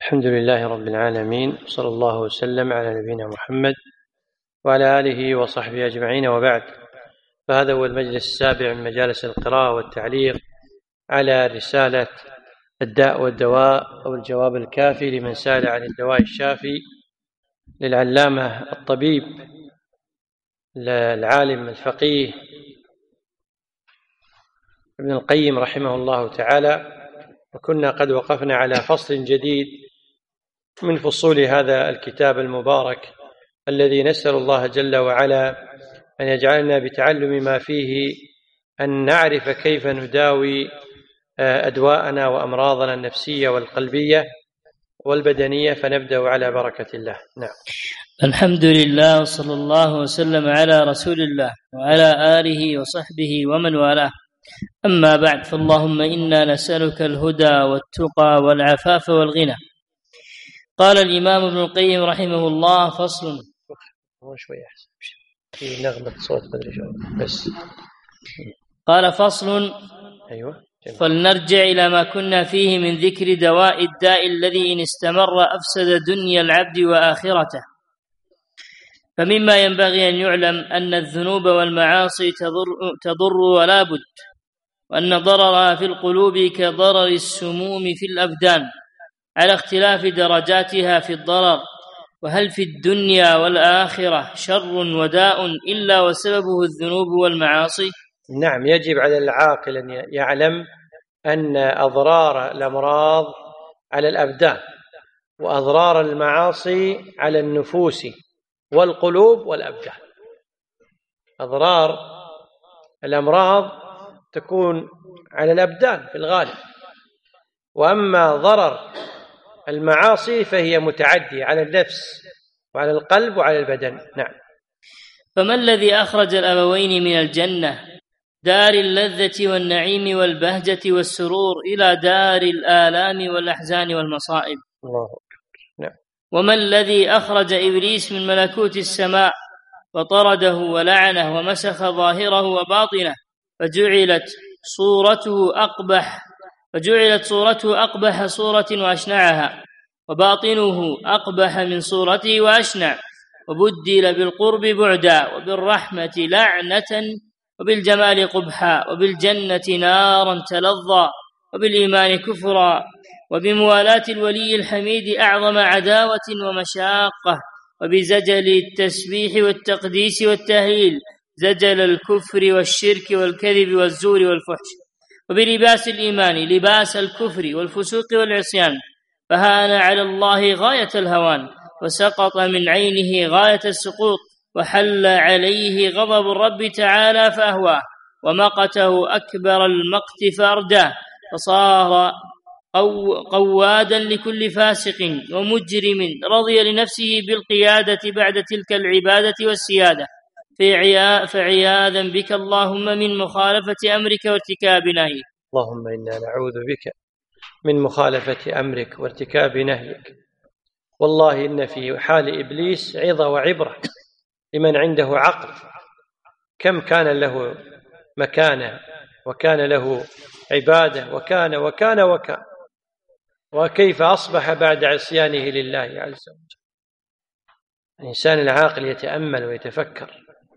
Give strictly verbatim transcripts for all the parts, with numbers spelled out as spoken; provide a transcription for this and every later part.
الحمد لله رب العالمين، صلى الله وسلم على نبينا محمد وعلى آله وصحبه أجمعين، وبعد. فهذا هو المجلس السابع من مجالس القراءة والتعليق على رسالة الداء والدواء أو الجواب الكافي لمن سأل عن الدواء الشافي للعلامة الطبيب العالم الفقيه ابن القيم رحمه الله تعالى. وكنا قد وقفنا على فصل جديد من فصول هذا الكتاب المبارك الذي نسأل الله جل وعلا أن يجعلنا بتعلم ما فيه أن نعرف كيف نداوي أدواءنا وأمراضنا النفسية والقلبية والبدنية. فنبدأ على بركة الله. نعم. الحمد لله، صلى الله وسلم على رسول الله وعلى آله وصحبه ومن والاه. أما بعد، فاللهم إنا نسألك الهدى والتقى والعفاف والغنى. قال الإمام ابن القيم رحمه الله: فصل. في نغمة صوت بس. قال: فصل. أيوة. فلنرجع إلى ما كنا فيه من ذكر دواء الداء الذي إن استمر أفسد دنيا العبد وآخرته. فمما ينبغي أن يعلم أن الذنوب والمعاصي تضر, تضر ولا بد، وأن ضررها في القلوب كضرر السموم في الأبدان على اختلاف درجاتها في الضرر. وهل في الدنيا والآخرة شر وداء إلا وسببه الذنوب والمعاصي؟ نعم، يجب على العاقل أن يعلم أن أضرار الأمراض على الأبدان وأضرار المعاصي على النفوس والقلوب والأبدان. أضرار الأمراض تكون على الأبدان في الغالب، وأما ضرر المعاصي فهي متعدية على النفس وعلى القلب وعلى البدن. نعم. فما الذي أخرج الأبوين من الجنة دار اللذة والنعيم والبهجة والسرور إلى دار الآلام والأحزان والمصائب؟ الله. نعم. وما الذي أخرج إبليس من ملكوت السماء وطرده ولعنه ومسخ ظاهره وباطنه فجعلت صورته أقبح فجعلت صورته أقبح صورة وأشنعها، وباطنه أقبح من صورته وأشنع، وبدل بالقرب بعدا، وبالرحمة لعنة، وبالجمال قبحا، وبالجنة نارا تلظى، وبالإيمان كفرا، وبموالاة الولي الحميد أعظم عداوة ومشاقة، وبزجل التسبيح والتقديس والتهليل زجل الكفر والشرك والكذب والزور والفحش، وبلباس الإيمان لباس الكفر والفسوق والعصيان، فهان على الله غاية الهوان، وسقط من عينه غاية السقوط، وحل عليه غضب الرب تعالى فأهواه، ومقته أكبر المقت فأرداه، فصار قوادا لكل فاسق ومجرم رضي لنفسه بالقيادة بعد تلك العبادة والسيادة. فعياذا بك اللهم من مخالفة أمرك وارتكاب نهيك. اللهم إنا نعوذ بك من مخالفة أمرك وارتكاب نهيك. والله إن في حال إبليس عظة وعبرة لمن عنده عقل. كم كان له مكانة وكان له عبادة وكان وكان وكان وكيف أصبح بعد عصيانه لله عز وجل. الإنسان العاقل يتأمل ويتفكر.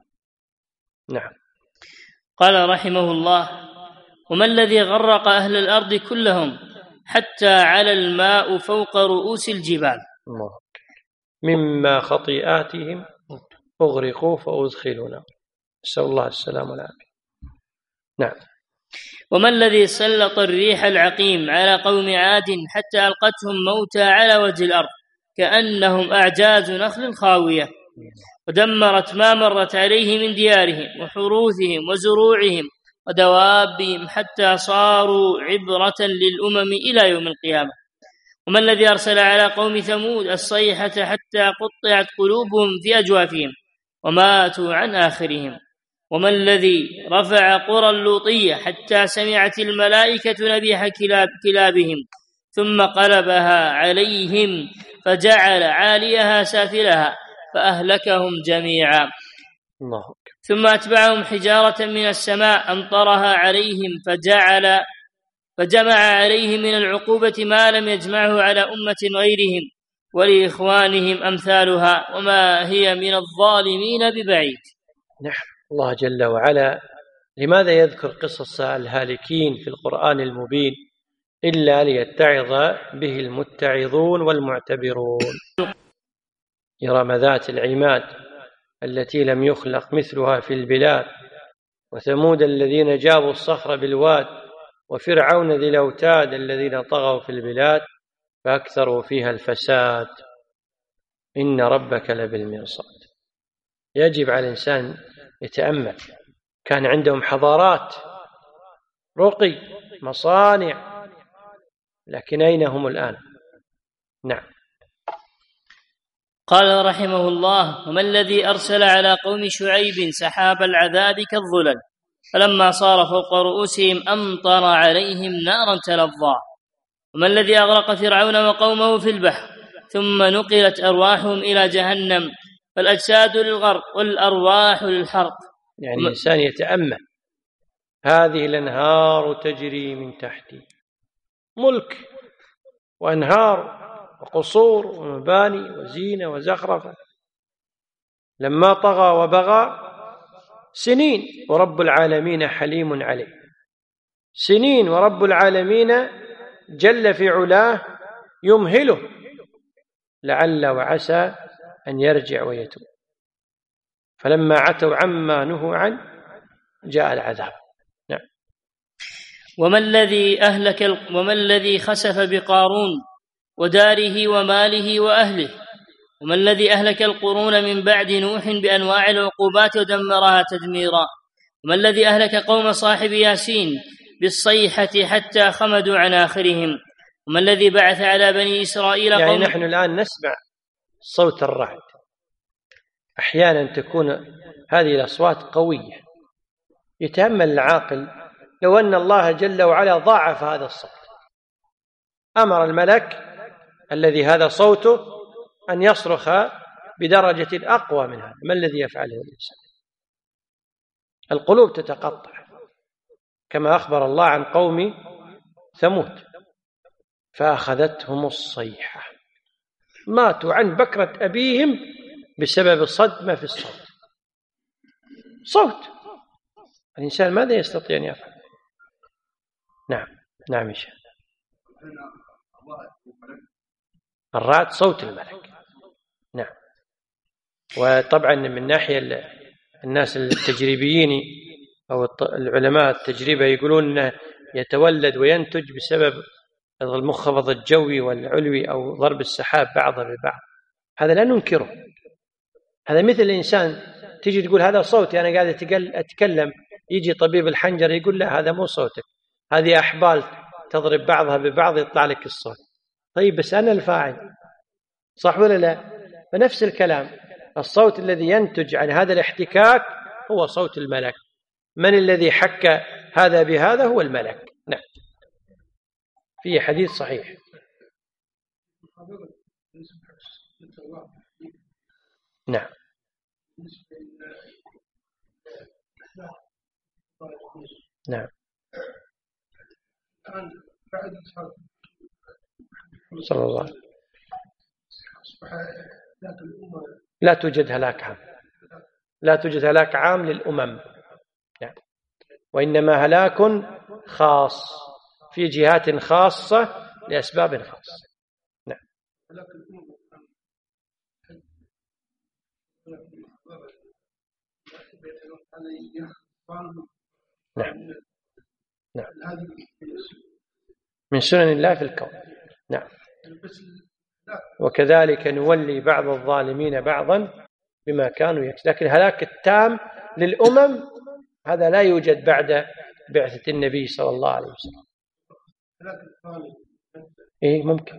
نعم. قال رحمه الله: وما الذي غرق أهل الأرض كلهم حتى على الماء فوق رؤوس الجبال؟ الله. مما خطيئاتهم أغرقوا فأدخلوا نارا. نسأل الله السلام والعافية. نعم. وما الذي سلط الريح العقيم على قوم عاد حتى ألقتهم موتى على وجه الأرض كأنهم أعجاز نخل خاوية، ودمرت ما مرت عليه من ديارهم وحروثهم وزروعهم ودوابهم حتى صاروا عبرة للأمم إلى يوم القيامة. وما الذي أرسل على قوم ثمود الصيحة حتى قطعت قلوبهم في أجوافهم وماتوا عن آخرهم. وما الذي رفع قرى اللوطية حتى سمعت الملائكة نبيح كلاب كلابهم ثم قلبها عليهم فجعل عاليها سافلها فأهلكهم جميعا. الله. ثم أتبعهم حجارة من السماء أمطرها عليهم فجعل فجمع عليه من العقوبة ما لم يجمعه على أمة غيرهم، ولإخوانهم أمثالها، وما هي من الظالمين ببعيد. نعم. الله جل وعلا لماذا يذكر قصص الهالكين في القرآن المبين إلا ليتعظ به المتعظون والمعتبرون. إرم ذات العماد التي لم يخلق مثلها في البلاد، وثمود الذين جابوا الصخر بالواد، وفرعون ذي الأوتاد الذين طغوا في البلاد فأكثروا فيها الفساد، إن ربك لبالمرصاد. يجب على الإنسان يتأمل. كان عندهم حضارات، رقي، مصانع، لكن أين هم الآن؟ نعم. قال رحمه الله: وما الذي أرسل على قوم شعيب سحاب العذاب كالظلل، فلما صار فوق رؤوسهم أمطر عليهم نارا تلظى. وما الذي أغرق فرعون وقومه في البحر، ثم نقلت أرواحهم إلى جهنم، فالأجساد للغرق والأرواح للحرق. يعني الإنسان يتأمل. هذه الأنهار تجري من تحتي، ملك وأنهار وقصور ومباني وزينة وزخرفة. لما طغى وبغى سنين ورب العالمين حليم عليه، سنين ورب العالمين جل في علاه يمهله لعل وعسى أن يرجع ويتوب. فلما عتوا عما نهوا عنه جاء العذاب. نعم. وما الذي أهلك وما الذي خسف بقارون وداره وماله وأهله، وما الذي أهلك القرون من بعد نوح بأنواع العقوبات ودمرها تدميرا، وما الذي أهلك قوم صاحب ياسين بالصيحة حتى خمدوا عن آخرهم، وما الذي بعث على بني إسرائيل يعني قوم. نحن الآن نسمع صوت الرعد، أحيانا تكون هذه الأصوات قوية. يتأمل العاقل لو أن الله جل وعلا ضاعف هذا الصوت، أمر الملك الذي هذا صوته أن يصرخ بدرجة أقوى من هذا، ما الذي يفعله الإنسان؟ القلوب تتقطع، كما أخبر الله عن قوم ثمود فأخذتهم الصيحة، ماتوا عن بكرة أبيهم بسبب الصدمة في الصوت. صوت الإنسان ماذا يستطيع أن يفعل؟ نعم. نعم يا شيخ. الرعد صوت الملك. نعم. وطبعا من ناحية الناس التجريبيين أو العلماء التجربة يقولون أنه يتولد وينتج بسبب المنخفض الجوي والعلوي أو ضرب السحاب بعضه ببعض. هذا لا ننكره. هذا مثل الإنسان تيجي تقول هذا صوتي أنا قاعد أتكلم، يجي طبيب الحنجر يقول لا هذا مو صوتك، هذه أحبال تضرب بعضها ببعض يطلع لك الصوت. طيب بس أنا الفاعل، صح ولا لا؟ فنفس الكلام، الصوت الذي ينتج عن هذا الاحتكاك هو صوت الملك. من الذي حك هذا بهذا؟ هو الملك. نعم. في حديث صحيح. نعم. نعم. صلى الله عليه وسلم لا توجد هلاك عام، لا توجد هلاك عام للأمم، يعني وإنما هلاك خاص في جهات خاصة لأسباب خاصة. نعم. نعم. نعم. من سنن الله في الكون. نعم. وكذلك نولي بعض الظالمين بعضا بما كانوا يكسبون. لكن هلاك التام للأمم هذا لا يوجد بعد بعثة النبي صلى الله عليه وسلم. إيه ممكن.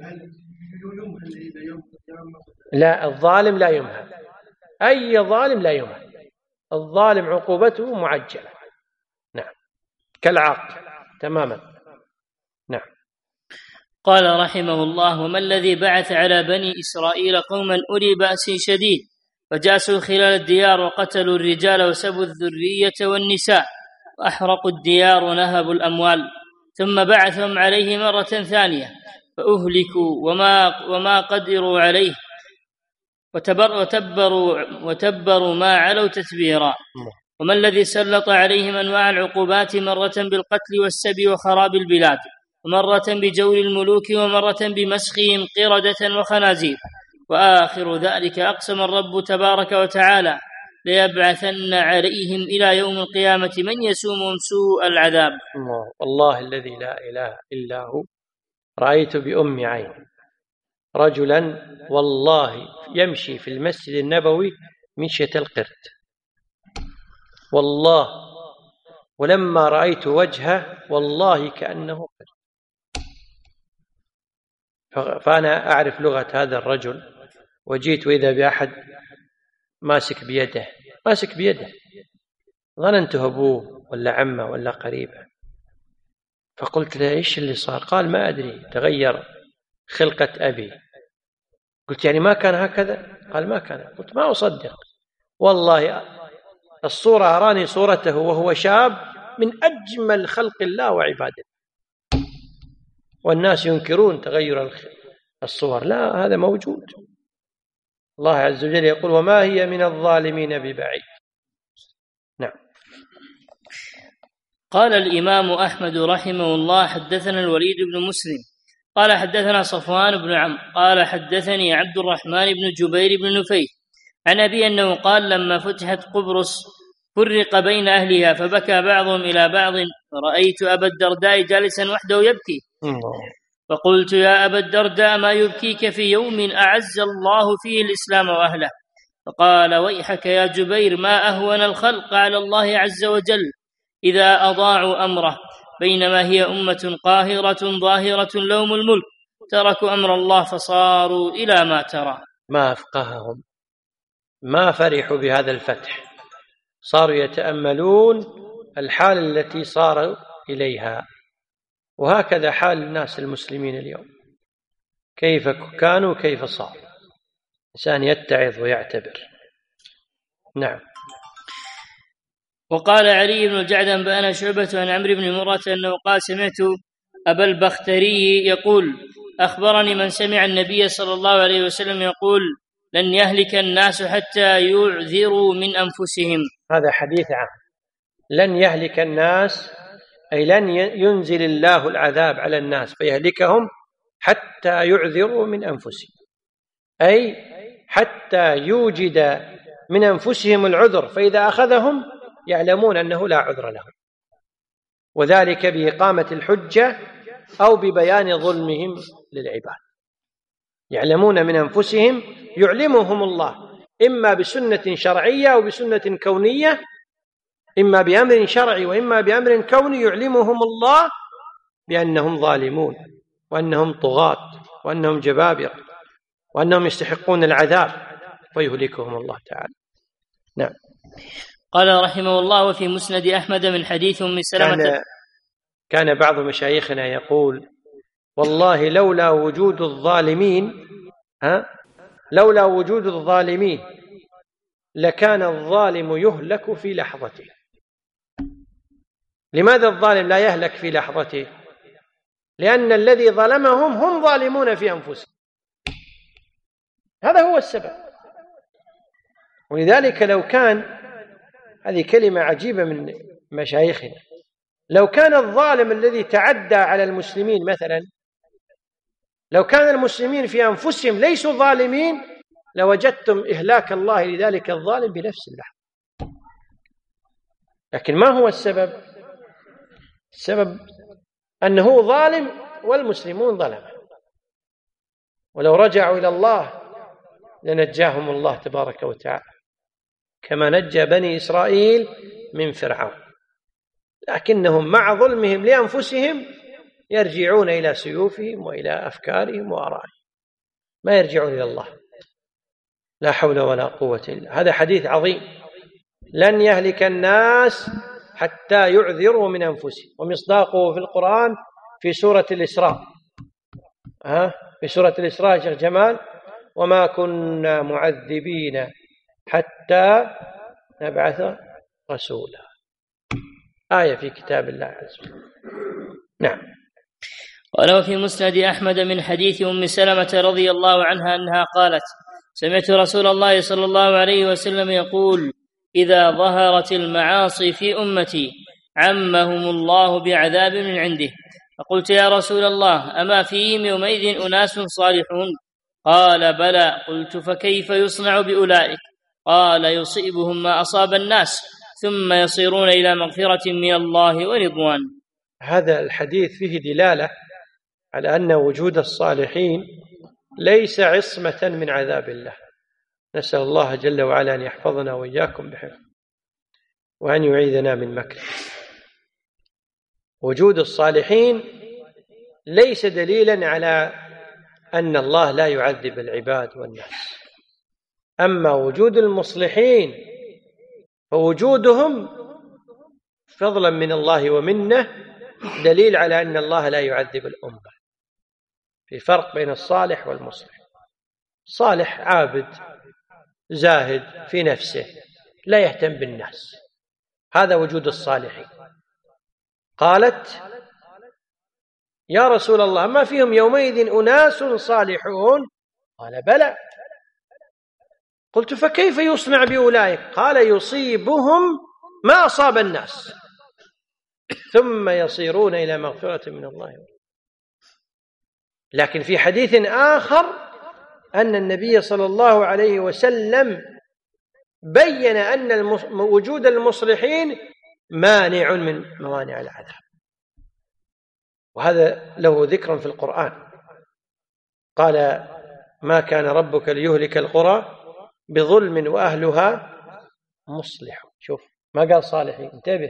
لا، الظالم لا يمهل، أي ظالم لا يمهل، الظالم عقوبته معجلة. نعم. كالعاق تماما. نعم. قال رحمه الله: وما الذي بعث على بني إسرائيل قوما أولي بأس شديد فجاسوا خلال الديار وقتلوا الرجال وسبوا الذرية والنساء وأحرقوا الديار ونهبوا الأموال، ثم بعثهم عليه مرة ثانية فأهلكوا وما, وما قدروا عليه وتبر وتبروا, وتبروا ما علوا تتبيرا. وما الذي سلط عليهم أنواع العقوبات مرة بالقتل والسبي وخراب البلاد، ومرة بجور الملوك، ومرة بمسخهم قردة وخنازير، وآخر ذلك أقسم الرب تبارك وتعالى ليبعثن عليهم إلى يوم القيامة من يسومهم سوء العذاب. والله الذي لا إله إلا هو رأيت بأم عين رجلا والله يمشي في المسجد النبوي مشية القرد والله، ولما رأيت وجهه والله كأنه قرد. فأنا أعرف لغة هذا الرجل، وجيت وإذا بأحد ماسك بيده ماسك بيده ظننته أبوه ولا عمه ولا قريبه، فقلت له إيش اللي صار؟ قال ما أدري تغير خلقة أبي. قلت يعني ما كان هكذا؟ قال ما كان. قلت ما أصدق والله الصورة أراني صورته وهو شاب من أجمل خلق الله وعباده، والناس ينكرون تغير الصور. لا، هذا موجود. الله عز وجل يقول وما هي من الظالمين ببعيد. نعم. قال الإمام أحمد رحمه الله حدثنا الوليد بن مسلم قال حدثنا صفوان بن عمرو قال حدثني عبد الرحمن بن جبير بن نفيل عن أبي أنه قال لما فتحت قبرص فرق بين أهلها فبكى بعضهم إلى بعض، رأيت أبا الدرداء جالسا وحده يبكي، فقلت يا أبا الدرداء ما يبكيك في يوم أعز الله فيه الإسلام وأهله؟ فقال ويحك يا جبير ما أهون الخلق على الله عز وجل إذا أضاعوا أمره، بينما هي أمة قاهرة ظاهرة لهم الملك تركوا أمر الله فصاروا إلى ما ترى. ما أفقههم، ما فرحوا بهذا الفتح، صاروا يتأملون الحال التي صاروا إليها. وهكذا حال الناس المسلمين اليوم، كيف كانوا كيف صاروا. إنسان يتعظ ويعتبر. نعم. وقال علي بن الجعد أنبأنا شعبة عن عمرو بن مرة أنه قال سمعت أبا البختري يقول أخبرني من سمع النبي صلى الله عليه وسلم يقول لن يهلك الناس حتى يعذروا من أنفسهم. هذا حديث عام. لن يهلك الناس أي لن ينزل الله العذاب على الناس فيهلكهم حتى يعذروا من أنفسهم، أي حتى يوجد من أنفسهم العذر، فإذا أخذهم يعلمون أنه لا عذر لهم، وذلك بإقامة الحجة أو ببيان ظلمهم للعباد. يعلمون من أنفسهم، يعلمهم الله إما بسنة شرعية أو بسنة كونية، إما بأمر شرعي وإما بأمر كوني، يعلمهم الله بأنهم ظالمون وأنهم طغاة وأنهم جبابرة وأنهم يستحقون العذاب ويهلكهم الله تعالى. نعم. قال رحمه الله وفي مسند أحمد من حديث أم سلمة كان, كان بعض مشايخنا يقول والله لولا وجود الظالمين ها لولا وجود الظالمين لكان الظالم يهلك في لحظته. لماذا الظالم لا يهلك في لحظته؟ لأن الذي ظلمهم هم ظالمون في أنفسهم، هذا هو السبب. ولذلك لو كان، هذه كلمة عجيبة من مشايخنا، لو كان الظالم الذي تعدى على المسلمين مثلا، لو كان المسلمين في أنفسهم ليسوا ظالمين لوجدتم إهلاك الله لذلك الظالم بنفس اللحظة. لكن ما هو السبب؟ السبب أنه ظالم والمسلمون ظلمه، ولو رجعوا إلى الله لنجاهم الله تبارك وتعالى كما نجى بني إسرائيل من فرعون، لكنهم مع ظلمهم لأنفسهم يرجعون إلى سيوفهم وإلى أفكارهم وآرائهم، ما يرجعون إلى الله. لا حول ولا قوة إلا. هذا حديث عظيم. لن يهلك الناس حتى يعذروا من أنفسهم، ومصداقه في القرآن في سورة الإسراء. ها في سورة الإسراء شيخ جمال وما كنا معذبين حتى نبعث رسولا، آية في كتاب الله عز وجل. نعم. وله في مسند أحمد من حديث أم سلمة رضي الله عنها أنها قالت: سمعت رسول الله صلى الله عليه وسلم يقول: إذا ظهرت المعاصي في أمتي عمهم الله بعذاب من عنده. فقلت: يا رسول الله، أما فيهم يومئذ أناس صالحون؟ قال: بلى. قلت: فكيف يصنع بأولئك؟ قال: يصيبهم ما أصاب الناس ثم يصيرون إلى مغفرة من الله ورضوان. هذا الحديث فيه دلالة على أن وجود الصالحين ليس عصمة من عذاب الله. نسأل الله جل وعلا أن يحفظنا وإياكم بحفظه وأن يعيذنا من مكره. وجود الصالحين ليس دليلا على أن الله لا يعذب العباد والناس. أما وجود المصلحين فوجودهم فضلا من الله ومنه دليل على أن الله لا يعذب الأمة. في فرق بين الصالح والمصلح. صالح عابد زاهد في نفسه لا يهتم بالناس، هذا وجود الصالحين. قالت: يا رسول الله، ما فيهم يومئذ أناس صالحون؟ قال: بلى. قلت: فكيف يصنع بأولئك؟ قال: يصيبهم ما أصاب الناس ثم يصيرون إلى مغفرة من الله. لكن في حديث آخر أن النبي صلى الله عليه وسلم بين أن وجود المصلحين مانع من موانع العذاب، وهذا له ذكر في القرآن. قال: ما كان ربك ليهلك القرى بظلم وأهلها مصلحون. شوف، ما قال صالحين، انتبه.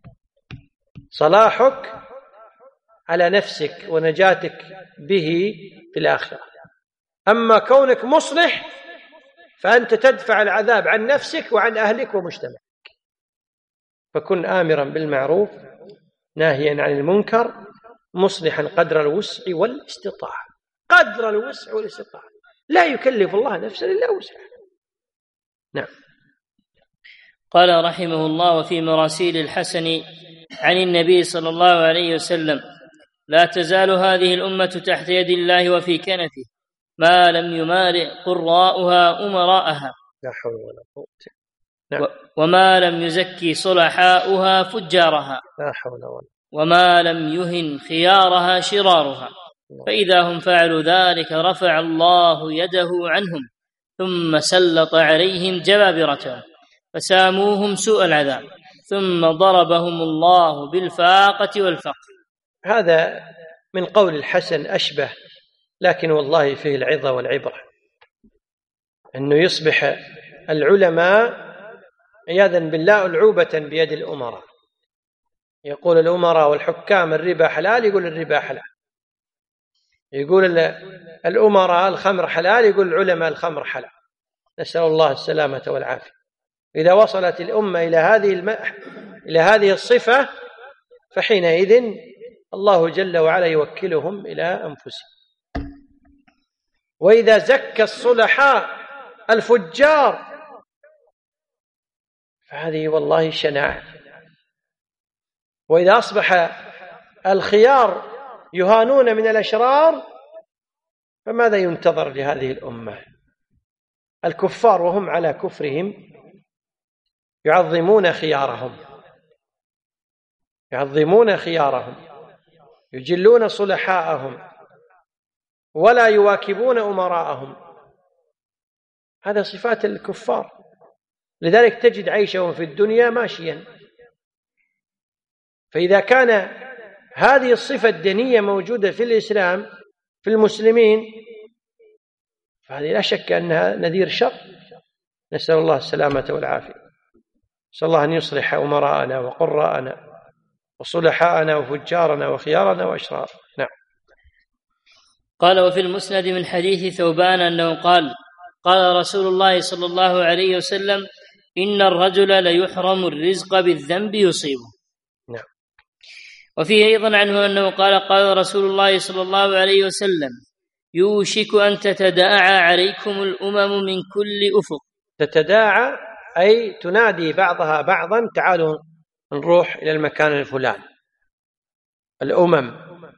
صلاحك على نفسك ونجاتك به في الآخرة، أما كونك مصلح فأنت تدفع العذاب عن نفسك وعن أهلك ومجتمعك. فكن آمرا بالمعروف ناهيا عن المنكر مصلحا قدر الوسع والاستطاعة. قدر الوسع والاستطاعة، لا يكلف الله نفسا إلا وسعها. نعم. قال رحمه الله: وفي مراسيل الحسن عن النبي صلى الله عليه وسلم: لا تزال هذه الأمة تحت يد الله وفي كنفه ما لم يمارئ قراؤها أمراءها، لا حول ولا قوة. نعم. وما لم يزكي صلحاؤها فجارها، لا حول ولا، وما لم يهن خيارها شرارها. فإذا هم فعلوا ذلك رفع الله يده عنهم ثم سلط عليهم جبابرة فساموهم سوء العذاب ثم ضربهم الله بالفاقة والفقر. هذا من قول الحسن أشبه، لكن والله فيه العظة والعبرة. أنه يصبح العلماء عياذا بالله ألعوبة بيد الأمراء. يقول الأمراء والحكام الربا حلال، يقول الربا حلال. يقول الأمراء الخمر حلال، يقول العلماء الخمر حلال. نسأل الله السلامة والعافية. إذا وصلت الأمة إلى هذه الم... إلى هذه الصفة فحينئذ الله جل وعلا يوكلهم إلى أنفسهم. وإذا زكى الصلحاء الفجار فهذه والله شناعة. وإذا أصبح الخيار يهانون من الأشرار فماذا ينتظر لهذه الأمة؟ الكفار وهم على كفرهم يعظمون خيارهم يعظمون خيارهم يجلون صلحاءهم ولا يواكبون أمراءهم. هذا صفات الكفار. لذلك تجد عيشهم في الدنيا ماشيا. فإذا كان هذه الصفة الدينية موجودة في الإسلام في المسلمين فهذه لا شك أنها نذير شر. نسأل الله السلامة والعافية. نسأل الله أن يصلح أمراءنا وقراءنا وصلحاءنا وفجارنا وخيارنا وأشرار. نعم. قال: وفي المسند من حديث ثوبان أنه قال: قال رسول الله صلى الله عليه وسلم: إن الرجل ليحرم الرزق بالذنب يصيبه. نعم. وفيه أيضا عنه أنه قال: قال رسول الله صلى الله عليه وسلم: يوشك أن تتداعى عليكم الأمم من كل أفق. تتداعى أي تنادي بعضها بعضا: تعالوا نروح إلى المكان الفلاني. الأمم،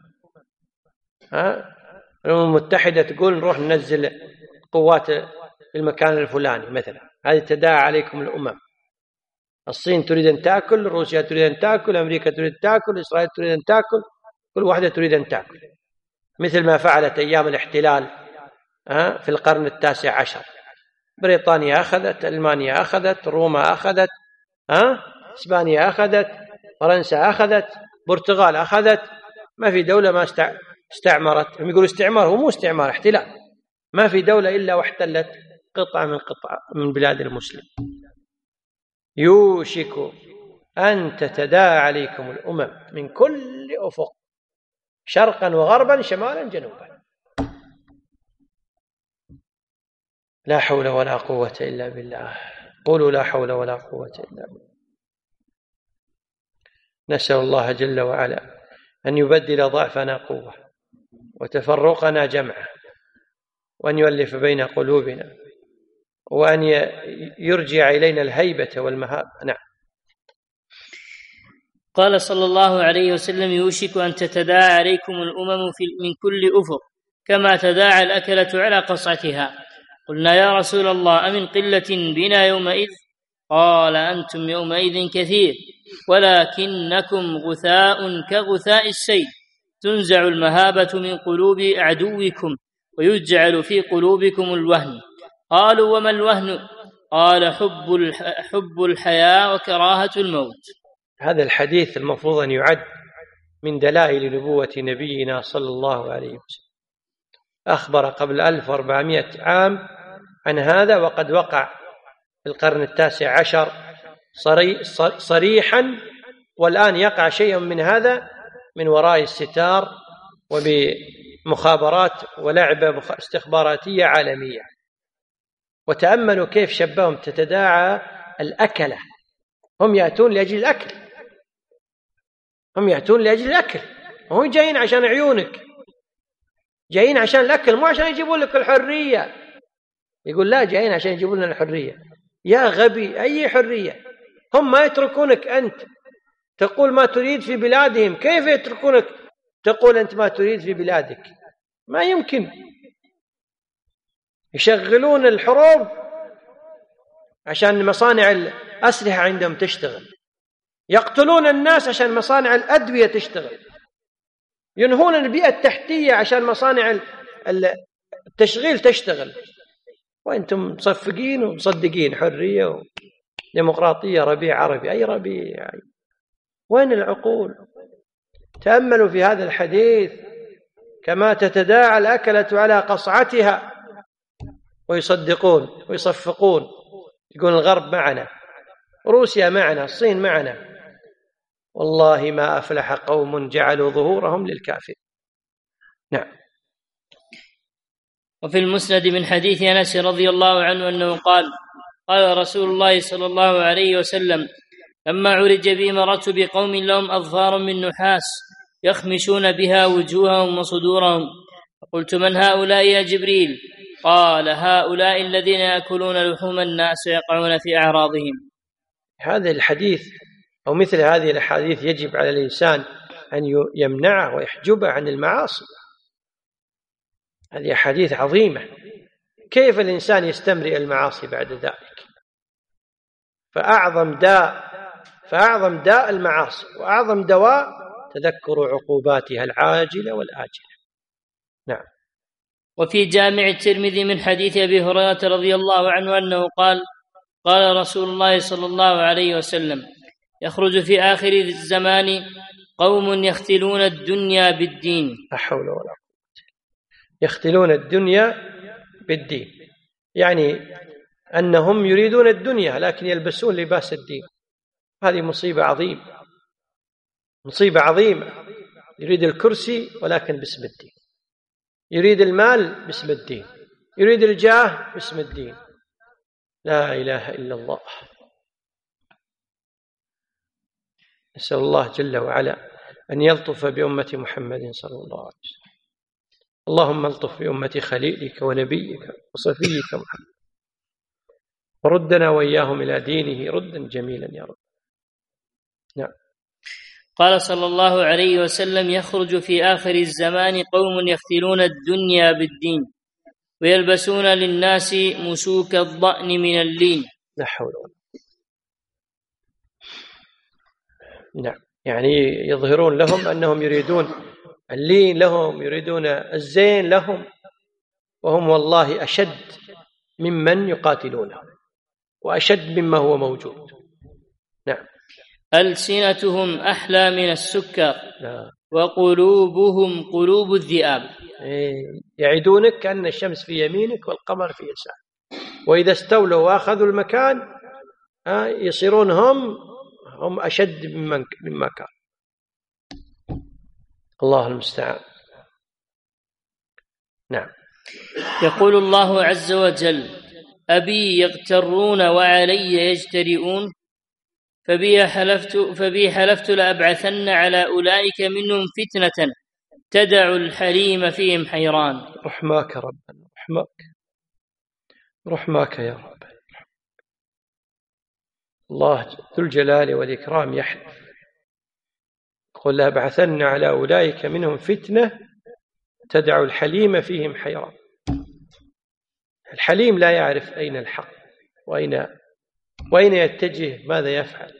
ها؟ الأمم المتحدة تقول نروح ننزل قوات في المكان الفلاني مثلا، هذه تداعى عليكم الأمم. الصين تريد أن تأكل، روسيا تريد أن تأكل، أمريكا تريد أن تأكل، إسرائيل تريد أن تأكل، كل واحدة تريد أن تأكل، مثل ما فعلت أيام الاحتلال في القرن التاسع عشر. بريطانيا أخذت، ألمانيا أخذت، روما أخذت، إسبانيا أخذت، فرنسا أخذت، برتغال أخذت. ما في دولة ما استعمرت. هم يقولوا استعمار، هو مو استعمار، احتلال. ما في دولة إلا واحتلت قطعة من قطع من بلاد المسلم. يوشك أن تتداعى عليكم الأمم من كل أفق، شرقا وغربا، شمالا جنوبا. لا حول ولا قوة إلا بالله. قولوا لا حول ولا قوة إلا بالله. نسأل الله جل وعلا أن يبدل ضعفنا قوة وتفرقنا جمعة، وأن يؤلف بين قلوبنا، وأن يرجع إلينا الهيبة والمهابة. نعم. قال صلى الله عليه وسلم: يوشك أن تتداعى عليكم الأمم من كل أفق كما تداعى الأكلة على قصعتها. قلنا: يا رسول الله، أمن قلة بنا يومئذ؟ قال: أنتم يومئذ كثير، ولكنكم غثاء كغثاء السيل، تنزع المهابة من قلوب عدوكم ويجعل في قلوبكم الوهن. قالوا: وما الوهن؟ قال: حب حب الحياة وكراهة الموت. هذا الحديث المفروض أن يعد من دلائل نبوة نبينا صلى الله عليه وسلم. أخبر قبل ألف وأربعمائة عام عن هذا، وقد وقع في القرن التاسع عشر صريحا، والآن يقع شيء من هذا من وراء الستار وبمخابرات ولعبة استخباراتية عالمية. وتأملوا كيف شبههم تتداعى الأكلة. هم يأتون لأجل الأكل، هم يأتون لأجل الأكل، وهم جايين عشان عيونك، جايين عشان الأكل، مو عشان يجيبوا لك الحرية. يقول لا، جايين عشان يجيبوا لنا الحرية. يا غبي، أي حرية؟ هم ما يتركونك أنت تقول ما تريد في بلادهم. كيف يتركونك تقول أنت ما تريد في بلادك؟ ما يمكن. يشغلون الحروب عشان مصانع الأسلحة عندهم تشتغل، يقتلون الناس عشان مصانع الأدوية تشتغل، ينهون البيئة التحتية عشان مصانع التشغيل تشتغل، وأنتم مصفقين ومصدقين حرية وديمقراطية. ربيع عربي، أي ربيع؟ وين العقول؟ تأملوا في هذا الحديث. كما تتداعى الأكلة على قصعتها، ويصدقون ويصفقون، يقول الغرب معنا، روسيا معنا، الصين معنا. والله ما أفلح قوم جعلوا ظهورهم للكافر. نعم. وفي المسند من حديث أنس رضي الله عنه أنه قال: قال رسول الله صلى الله عليه وسلم: لما عرج بي مررت بقوم لهم أظفار من نحاس يخمشون بها وجوههم وصدورهم، فقلت: من هؤلاء يا جبريل؟ قال: هؤلاء الذين يأكلون لحوم الناس ويقعون في أعراضهم. هذا الحديث أو مثل هذه الأحاديث يجب على الإنسان أن يمنعه ويحجبه عن المعاصي. هذه أحاديث عظيمة. كيف الإنسان يستمرئ المعاصي بعد ذلك؟ فأعظم داء فأعظم داء المعاصي وأعظم دواء تذكر عقوباتها العاجلة والآجلة. نعم. وفي جامع الترمذي من حديث أبي هريرة رضي الله عنه أنه قال: قال رسول الله صلى الله عليه وسلم: يخرج في آخر الزمان قوم يختلون الدنيا بالدين. لا حول ولا قوة. يختلون الدنيا بالدين، يعني أنهم يريدون الدنيا لكن يلبسون لباس الدين. هذه مصيبة عظيمة، مصيبة عظيمة. يريد الكرسي ولكن باسم الدين، يريد المال باسم الدين، يريد الجاه باسم الدين. لا إله إلا الله. نسأل الله جل وعلا أن يلطف بأمة محمد صلى الله عليه وسلم. اللهم الطف بأمة خليلك ونبيك وصفيك محمد، وردنا وإياهم إلى دينه ردا جميلا يا رب. نعم. قال صلى الله عليه وسلم: يخرج في آخر الزمان قوم يختلون الدنيا بالدين ويلبسون للناس مسوك الضأن من اللين. لا حول ولا قوة. نعم، يعني يظهرون لهم أنهم يريدون اللين لهم، يريدون الزين لهم، وهم والله أشد ممن يقاتلونهم وأشد مما هو موجود. نعم. ألسنتهم أحلى من السكر لا. وقلوبهم قلوب الذئاب. يعدونك كأن الشمس في يمينك والقمر في يسارك، وإذا استولوا وأخذوا المكان يصيرون هم هم أشد ممن مما كان. الله المستعان. نعم. يقول الله عز وجل: أبي يغترون وعلي يجترئون فبي حلفت فبي حلفت لأبعثن على أولئك منهم فتنة تدع الحليم فيهم حيران. رحماك ربنا، رحماك رحماك يا رب. الله ذو الجلال والإكرام يحلف، قل لأبعثن على أولئك منهم فتنة تدع الحليم فيهم حيران. الحليم لا يعرف أين الحق وأين وأين يتجه، ماذا يفعل.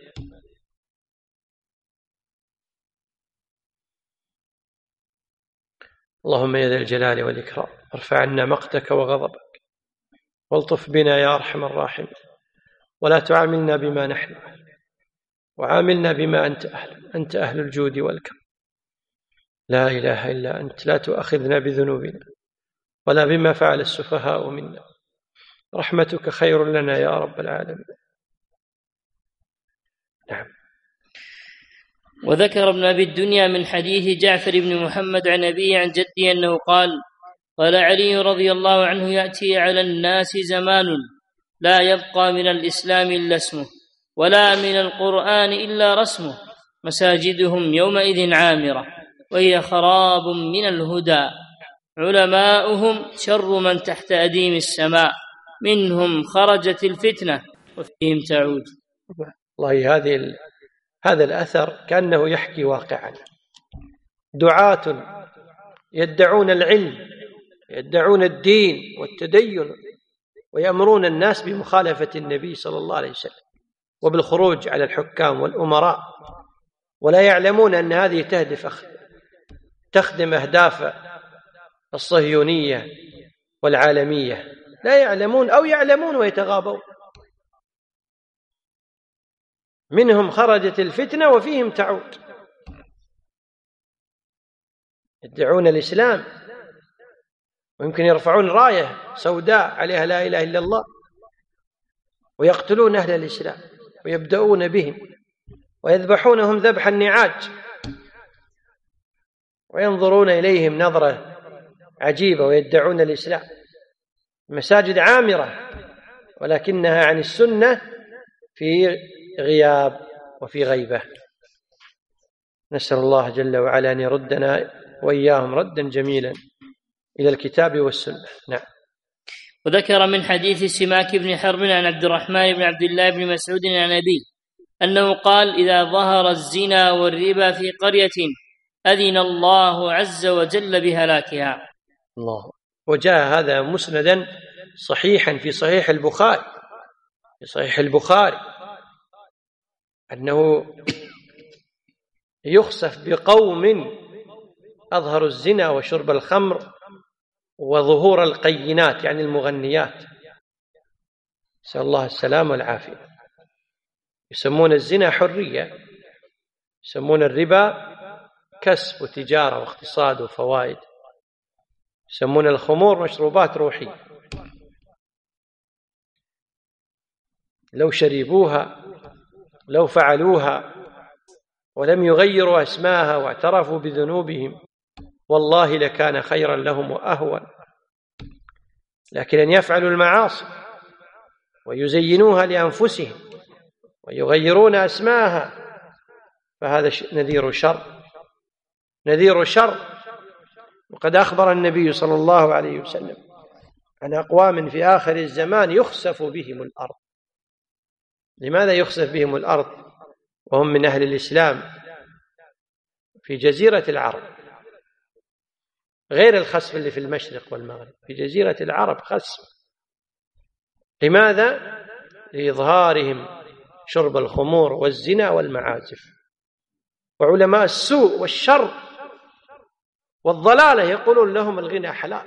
اللهم يا ذا الجلال والإكرام ارفع عنا مقتك وغضبك، والطف بنا يا أرحم الراحمين، ولا تعاملنا بما نحن أهل، وعاملنا بما أنت أهل، أنت أهل الجود والكرم. لا إله إلا أنت، لا تؤاخذنا بذنوبنا ولا بما فعل السفهاء منا، رحمتك خير لنا يا رب العالمين. نعم. وذكر ابن أبي الدنيا من حديث جعفر بن محمد عن أبيه عن جده أنه قال: قال علي رضي الله عنه: يأتي على الناس زمان لا يبقى من الإسلام إلا اسمه، ولا من القرآن إلا رسمه، مساجدهم يومئذ عامرة وهي خراب من الهدى، علماؤهم شر من تحت أديم السماء، منهم خرجت الفتنة وفيهم تعود. والله هذه ال... هذا الأثر كأنه يحكي واقعا. دعاة يدعون العلم، يدعون الدين والتدين، ويأمرون الناس بمخالفة النبي صلى الله عليه وسلم وبالخروج على الحكام والأمراء، ولا يعلمون أن هذه تهدف تخدم أهداف الصهيونية والعالمية. لا يعلمون أو يعلمون ويتغاضون. منهم خرجت الفتنة وفيهم تعود. يدعون الإسلام ويمكن يرفعون راية سوداء عليها لا إله إلا الله، ويقتلون أهل الإسلام ويبدأون بهم ويذبحونهم ذبح النعاج، وينظرون إليهم نظرة عجيبة ويدعون الإسلام. مساجد عامرة ولكنها عن السنة في غياب وفي غيبة. نسأل الله جل وعلا أن يردنا وإياهم ردا جميلا إلى الكتاب والسنة. نعم. وذكر من حديث سماك بن حرب عن عبد الرحمن بن عبد الله بن مسعود عن أبيه أنه قال: إذا ظهر الزنا والربا في قرية أذن الله عز وجل بهلاكها. الله. وجاء هذا مسندا صحيحا في صحيح البخاري في صحيح البخاري أنه يخسف بقوم أظهروا الزنا وشرب الخمر وظهور القينات، يعني المغنيات، نسأل الله السلام والعافية. يسمون الزنا حرية، يسمون الربا كسب وتجارة واقتصاد وفوائد، يسمون الخمور مشروبات روحية. لو شربوها، لو فعلوها ولم يغيروا أسماءها واعترفوا بذنوبهم والله لكان خيرا لهم وأهون، لكن أن يفعلوا المعاصي ويزينوها لأنفسهم ويغيرون أسماءها فهذا نذير شر نذير شر. وقد أخبر النبي صلى الله عليه وسلم عن أقوام في آخر الزمان يخسف بهم الأرض. لماذا يخسف بهم الأرض وهم من أهل الإسلام في جزيرة العرب، غير الخسف اللي في المشرق والمغرب، في جزيرة العرب خسف. لماذا؟ لإظهارهم شرب الخمور والزنا والمعازف. وعلماء السوء والشر والضلالة يقولون لهم الغنى حلال،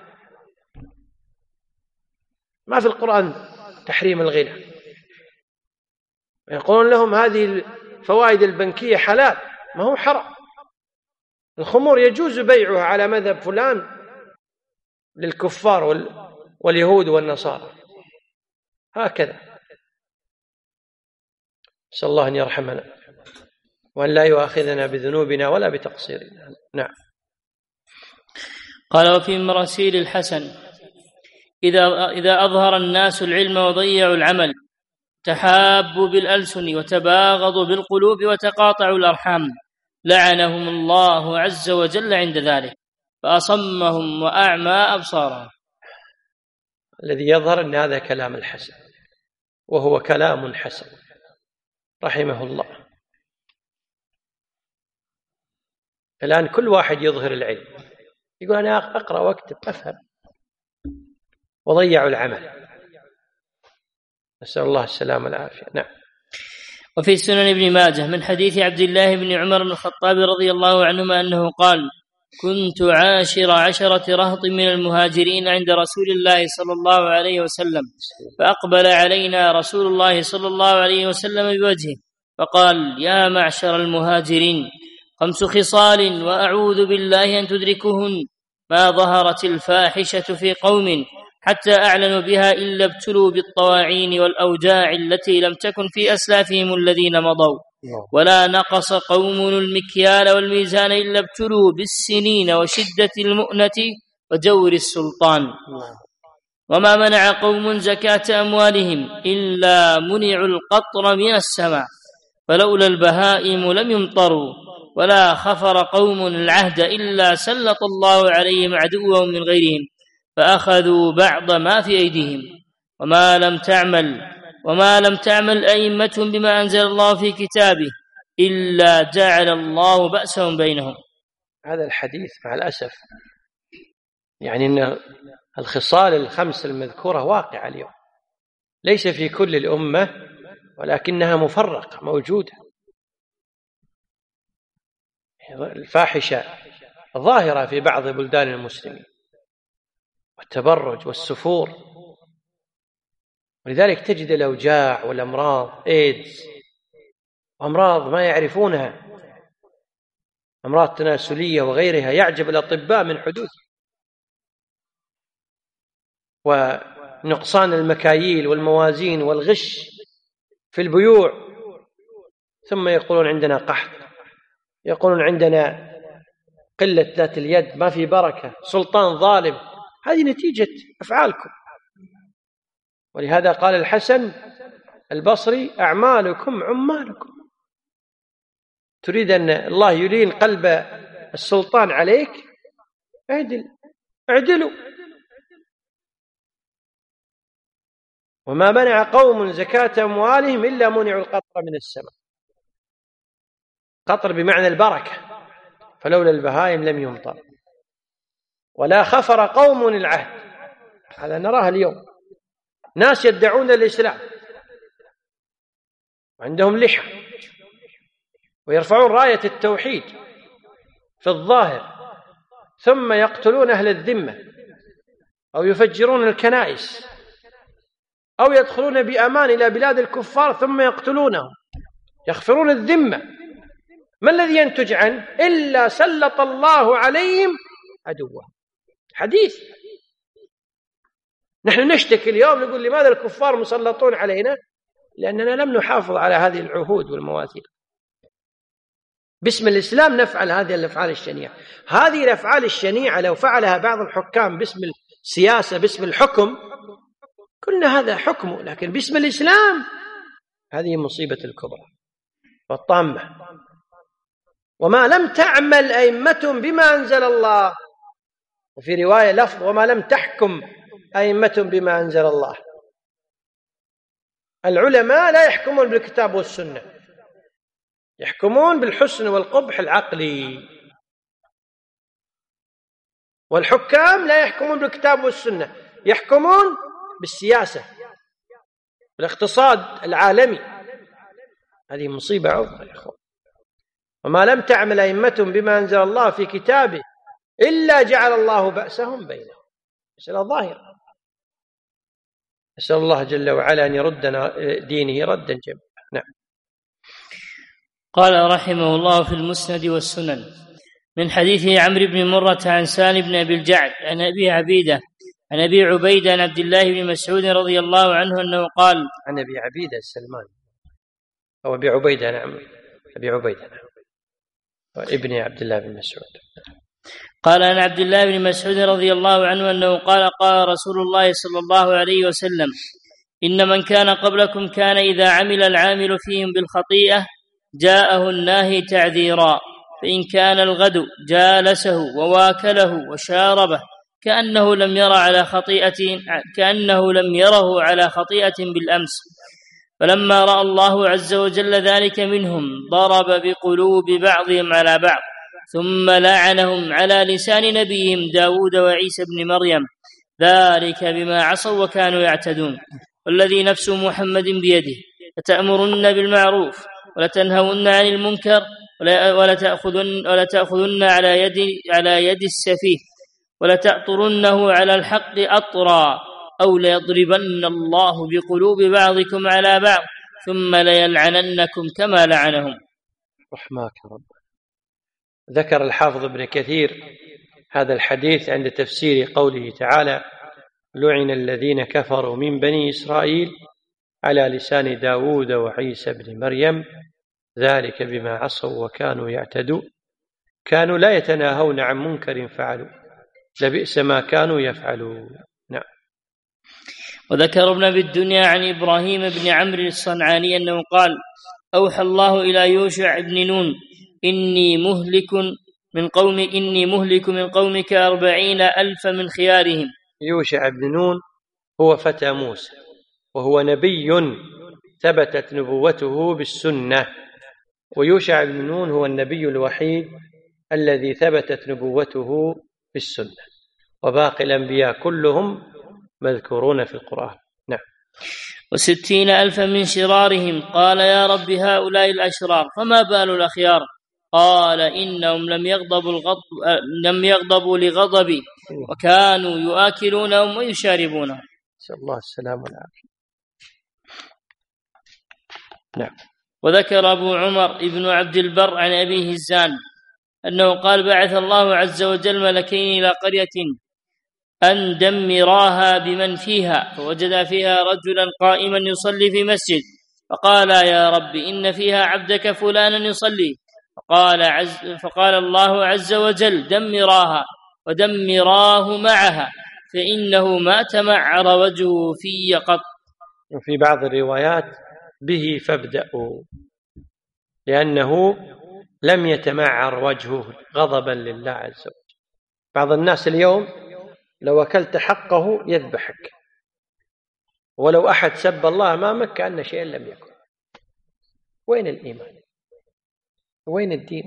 ما في القرآن تحريم الغنى، يقولون لهم هذه الفوائد البنكية حلال، ما هو حرام. الخمور يجوز بيعها على مذهب فلان للكفار واليهود والنصارى، هكذا. نسأل الله أن يرحمنا وأن لا يؤاخذنا بذنوبنا ولا بتقصيرنا. نعم. قال: وفي مراسيل الحسن: إذا إذا أظهر الناس العلم وضيعوا العمل تحابوا بالألسن وتباغضوا بالقلوب وتقاطعوا الأرحام لعنهم الله عز وجل عند ذلك فأصمهم وأعمى أبصارهم. الذي يظهر أن هذا كلام الحسن، وهو كلام حسن رحمه الله. الآن كل واحد يظهر العلم، يقول أنا أقرأ واكتب أفهم، وضيعوا العمل، نسأل الله السلامة والعافية. نعم. وفي سنن ابن ماجه من حديث عبد الله بن عمر بن الخطاب رضي الله عنهما أنه قال: كنت عاشر عشرة رهط من المهاجرين عند رسول الله صلى الله عليه وسلم، فأقبل علينا رسول الله صلى الله عليه وسلم بوجهه فقال: يا معشر المهاجرين، خمس خصال وأعوذ بالله أن تدركهن: ما ظهرت الفاحشة في قوم حتى أعلنوا بها إلا ابتلوا بالطواعين والأوجاع التي لم تكن في أسلافهم الذين مضوا، ولا نقص قوم المكيال والميزان إلا ابتلوا بالسنين وشدة المؤنة وجور السلطان، وما منع قوم زكاة أموالهم إلا منعوا القطر من السماء، فلولا البهائم لم يمطروا، ولا خفر قوم العهد إلا سلط الله عليهم عدوهم من غيرهم فأخذوا بعض ما في أيديهم، وما لم تعمل وما لم تعمل أئمة بما أنزل الله في كتابه إلا جعل الله بأسهم بينهم. هذا الحديث مع الأسف يعني أن الخصال الخمس المذكورة واقعة اليوم، ليس في كل الأمة ولكنها مفرقة موجودة. الفاحشة ظاهرة في بعض بلدان المسلمين، والتبرج والسفور، ولذلك تجد الأوجاع والأمراض إيدز وأمراض ما يعرفونها، أمراض تناسلية وغيرها، يعجب الأطباء من حدوث، ونقصان المكاييل والموازين والغش في البيوع، ثم يقولون عندنا قحط، يقولون عندنا قلة ذات اليد، ما في بركة، سلطان ظالم. هذه نتيجة أفعالكم. ولهذا قال الحسن البصري: أعمالكم عمالكم. تريد أن الله يلين قلب السلطان عليك، اعدل اعدلوا. وما منع قوم زكاة أموالهم إلا منعوا القطر من السماء. قطر بمعنى البركة، فلولا البهائم لم يمطر. ولا خفر قوم العهد، هذا نراه اليوم، ناس يدعون الإسلام وعندهم لحى ويرفعون راية التوحيد في الظاهر، ثم يقتلون أهل الذمة أو يفجرون الكنائس أو يدخلون بأمان إلى بلاد الكفار ثم يقتلونهم، يغفرون الذمة. ما الذي ينتج عنه؟ إلا سلط الله عليهم عدوهم. حديث. نحن نشتكي اليوم نقول لماذا الكفار مسلطون علينا؟ لأننا لم نحافظ على هذه العهود والمواثيق. باسم الإسلام نفعل هذه الأفعال الشنيعة. هذه الأفعال الشنيعة لو فعلها بعض الحكام باسم السياسة، باسم الحكم، قلنا هذا حكمه، لكن باسم الإسلام هذه مصيبة الكبرى والطامة. وما لم تعمل أئمة بما أنزل الله، وفي رواية لفظ: وما لم تحكم أئمة بما أنزل الله. العلماء لا يحكمون بالكتاب والسنة، يحكمون بالحسن والقبح العقلي. والحكام لا يحكمون بالكتاب والسنة، يحكمون بالسياسة، بالاقتصاد العالمي. هذه مصيبة عظمى يا أخوان. وما لم تعمل أئمتهم بما أنزل الله في كتابه إلا جعل الله بأسهم بينهم. مسألة ظاهرة. نسأل الله جل وعلا أن يردنا دينه ردا جميلا. نعم. قال رحمه الله في المسند والسنن من حديث عمرو بن مرة عن سالم بن أبي الجعد عن أبي عبيدة عن أبي عبيدة عن عبد الله بن مسعود رضي الله عنه أنه قال عن أبي عبيدة السلمان أو أبي عبيدة. نعم أبي عبيدة نعم ابن عبد الله بن مسعود. قال عن عبد الله بن مسعود رضي الله عنه أنه قال قال رسول الله صلى الله عليه وسلم إن من كان قبلكم كان إذا عمل العامل فيهم بالخطيئة جاءه الناهي تعذيرا، فإن كان الغد جالسه وواكله وشاربه كأنه لم ير على خطيئة كأنه لم يره على خطيئة بالأمس. فلما رأى الله عز وجل ذلك منهم ضرب بقلوب بعضهم على بعض، ثم لعنهم على لسان نبيهم داود وعيسى بن مريم، ذلك بما عصوا وكانوا يعتدون. والذي نفس محمد بيده لتأمرن بالمعروف ولتنهون عن المنكر ولتأخذن, ولتأخذن على يد على يد السفيه ولتأطرنه على الحق أطرا، أو ليضربن الله بقلوب بعضكم على بعض ثم ليلعننكم كما لعنهم. رحماك رب. ذكر الحافظ ابن كثير هذا الحديث عند تفسير قوله تعالى لعن الذين كفروا من بني إسرائيل على لسان داود وعيسى بن مريم، ذلك بما عصوا وكانوا يعتدون، كانوا لا يتناهون عن منكر فعلوا، لبئس ما كانوا يفعلون. نعم. وذكر ابن أبي الدنيا عن إبراهيم بن عمرو الصنعاني أنه قال أوحى الله إلى يوشع بن نون إني مهلك من قوم إني مهلك من قومك أربعين ألف من خيارهم. يوشع بن نون هو فتى موسى، وهو نبي ثبتت نبوته بالسنة، ويوشع بن نون هو النبي الوحيد الذي ثبتت نبوته بالسنة، وباقي الأنبياء كلهم مذكورون في القرآن. نعم. وستين ألفا من شرارهم. قال يا رب هؤلاء الأشرار فما بال الأخيار؟ قال إنهم لم يغضبوا, الغضب لم يغضبوا لغضبي وكانوا يؤكلونهم ويشاربونهم. نسأل الله السلام والعافية. نعم. وذكر أبو عمر ابن عبد البر عن أبي هزان أنه قال بعث الله عز وجل ملكين إلى قرية أن دمراها بمن فيها، فوجد فيها رجلا قائما يصلي في مسجد، فقال يا رب إن فيها عبدك فلانا يصلي، فقال, عز فقال الله عز وجل دمراها ودمراه معها فإنه ما تمعر وجهه في قط. وفي بعض الروايات به فابدأوا، لأنه لم يتمعر وجهه غضبا لله عز وجل. بعض الناس اليوم لو أكلت حقه يذبحك، ولو أحد سب الله أمامك كأن شيئا لم يكن. وين الإيمان؟ وين الدين؟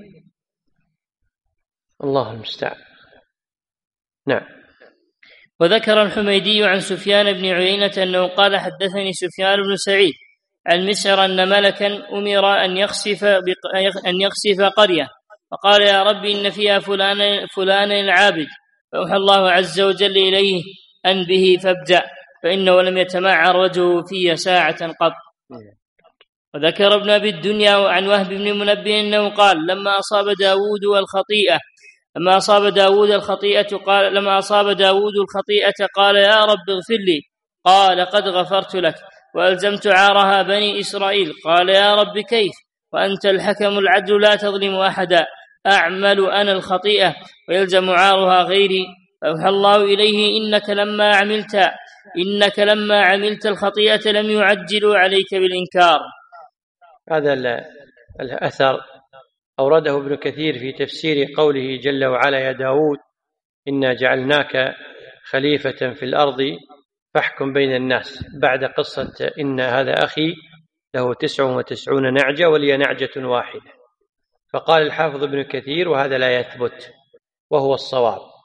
الله المستعان. نعم. وذكر الحميدي عن سفيان بن عيينة أنه قال حدثني سفيان بن سعيد عن مسعر أن ملكا أمر أن يخسف, أن يخسف قرية، فقال يا رب إن فيها فلان, فلان العابد، فأوحى الله عز وجل إليه أن به فابدأ فإنه لم يتمعر وجهه في ساعة قط. وذكر ابن أبي الدنيا عن وهب بن منبه أنه قال لما أصاب داود الخطيئة لما أصاب داود الخطيئة قال لما أصاب داود الخطيئة قال يا رب اغفر لي، قال قد غفرت لك وألزمت عارها بني إسرائيل. قال يا رب كيف وأنت الحكم العدل لا تظلم أحدا، أعمل أنا الخطيئة ويلزم عارها غيري. فأوحى الله إليه إنك لما عملت إنك لما عملت الخطيئة لم يعجلوا عليك بالإنكار. هذا الأثر أورده ابن كثير في تفسير قوله جل وعلا يا داود إنا جعلناك خليفة في الأرض فاحكم بين الناس، بعد قصة إن هذا أخي له تسع وتسعون نعجة ولي نعجة واحدة. فقال الحافظ ابن كثير وهذا لا يثبت وهو الصواب،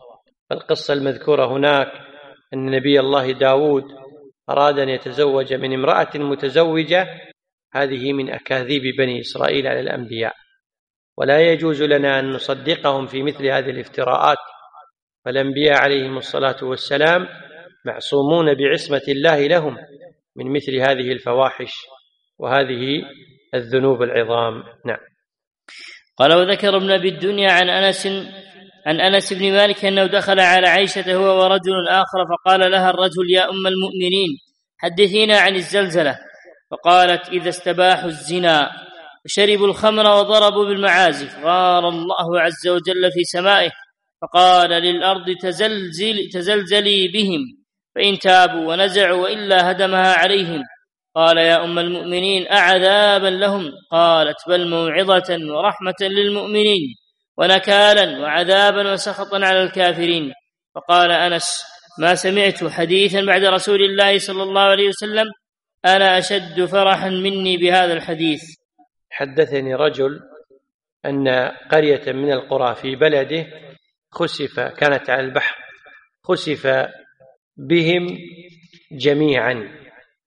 القصة المذكورة هناك أن نبي الله داود أراد أن يتزوج من امرأة متزوجة، هذه من أكاذيب بني إسرائيل على الأنبياء، ولا يجوز لنا أن نصدقهم في مثل هذه الافتراءات. فالأنبياء عليهم الصلاة والسلام معصومون بعصمة الله لهم من مثل هذه الفواحش وهذه الذنوب العظام. نعم. قال: وذكر ابن أبي الدنيا عن أنس عن أنس بن مالك أنه دخل على عائشة هو ورجل آخر، فقال لها الرجل: يا أم المؤمنين، حدثينا عن الزلزلة. فقالت: إذا استباحوا الزنا وشربوا الخمر وضربوا بالمعازف غار الله عز وجل في سمائه، فقال للأرض: تزلزل تزلزلي بهم، فإن تابوا ونزعوا وإلا هدمها عليهم. قال: يا أم المؤمنين، أعذابا لهم؟ قالت: بل موعظة ورحمة للمؤمنين، ونكالا وعذابا وسخطا على الكافرين. فقال أنس: ما سمعت حديثا بعد رسول الله صلى الله عليه وسلم أنا أشد فرحا مني بهذا الحديث. حدثني رجل أن قرية من القرى في بلده خسف، كانت على البحر، خسف بهم جميعا،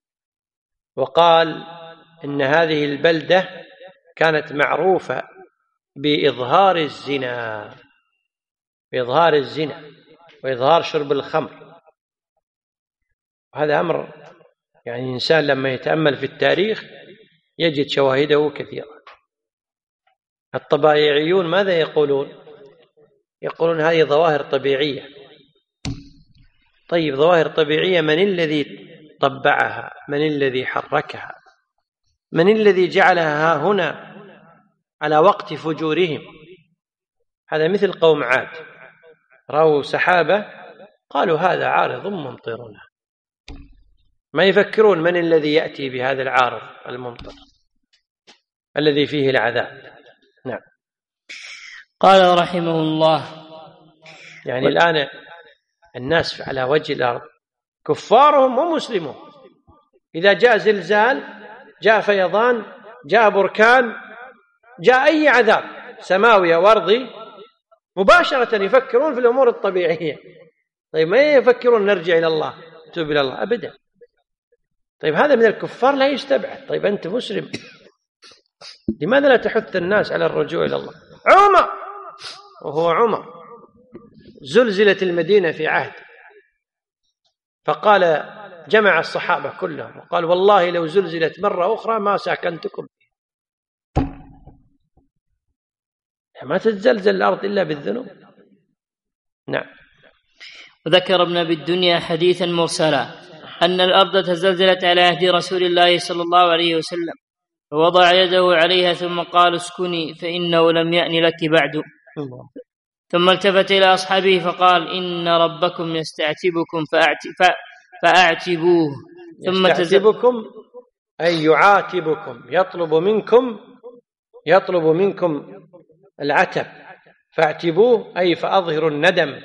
وقال إن هذه البلدة كانت معروفة بإظهار الزنا بإظهار الزنا وإظهار شرب الخمر. وهذا أمر يعني الإنسان لما يتأمل في التاريخ يجد شواهده كثيرة. الطبيعيون ماذا يقولون؟ يقولون هذه ظواهر طبيعية. طيب، ظواهر طبيعية، من الذي طبعها؟ من الذي حركها؟ من الذي جعلها هنا على وقت فجورهم؟ هذا مثل قوم عاد، رأوا سحابة قالوا هذا عارض ممطرنا، ما يفكرون من الذي يأتي بهذا العارض الممطر الذي فيه العذاب. نعم. قال رحمه الله: يعني و... الآن الناس على وجه الأرض كفارهم ومسلمون، إذا جاء زلزال، جاء فيضان، جاء بركان، جاء أي عذاب سماوي أو أرضي، مباشرة يفكرون في الأمور الطبيعية. طيب، ما يفكرون نرجع إلى الله، نتوب إلى الله؟ أبدا. طيب، هذا من الكفار لا يستبعد. طيب، أنت مسلم، لماذا لا تحث الناس على الرجوع إلى الله؟ عمر، وهو عمر زلزلت المدينة في عهد، فقال جمع الصحابة كلهم وقال: والله لو زلزلت مرة أخرى ما ساكنتكم. ما تتزلزل الأرض إلا بالذنوب. نعم. وذكر ابن أبي الدنيا حديثا مرسلا أن الأرض تزلزلت على عهد رسول الله صلى الله عليه وسلم، فوضع يده عليها ثم قال: اسكني فإنه لم يأن لك بعد. الله. ثم التفت إلى أصحابه فقال: إن ربكم يستعتبكم فأعتبوه. ثم يستعتبكم أي يعاتبكم، يطلب منكم يطلب منكم العتب، فاعتبوه أي فأظهروا الندم،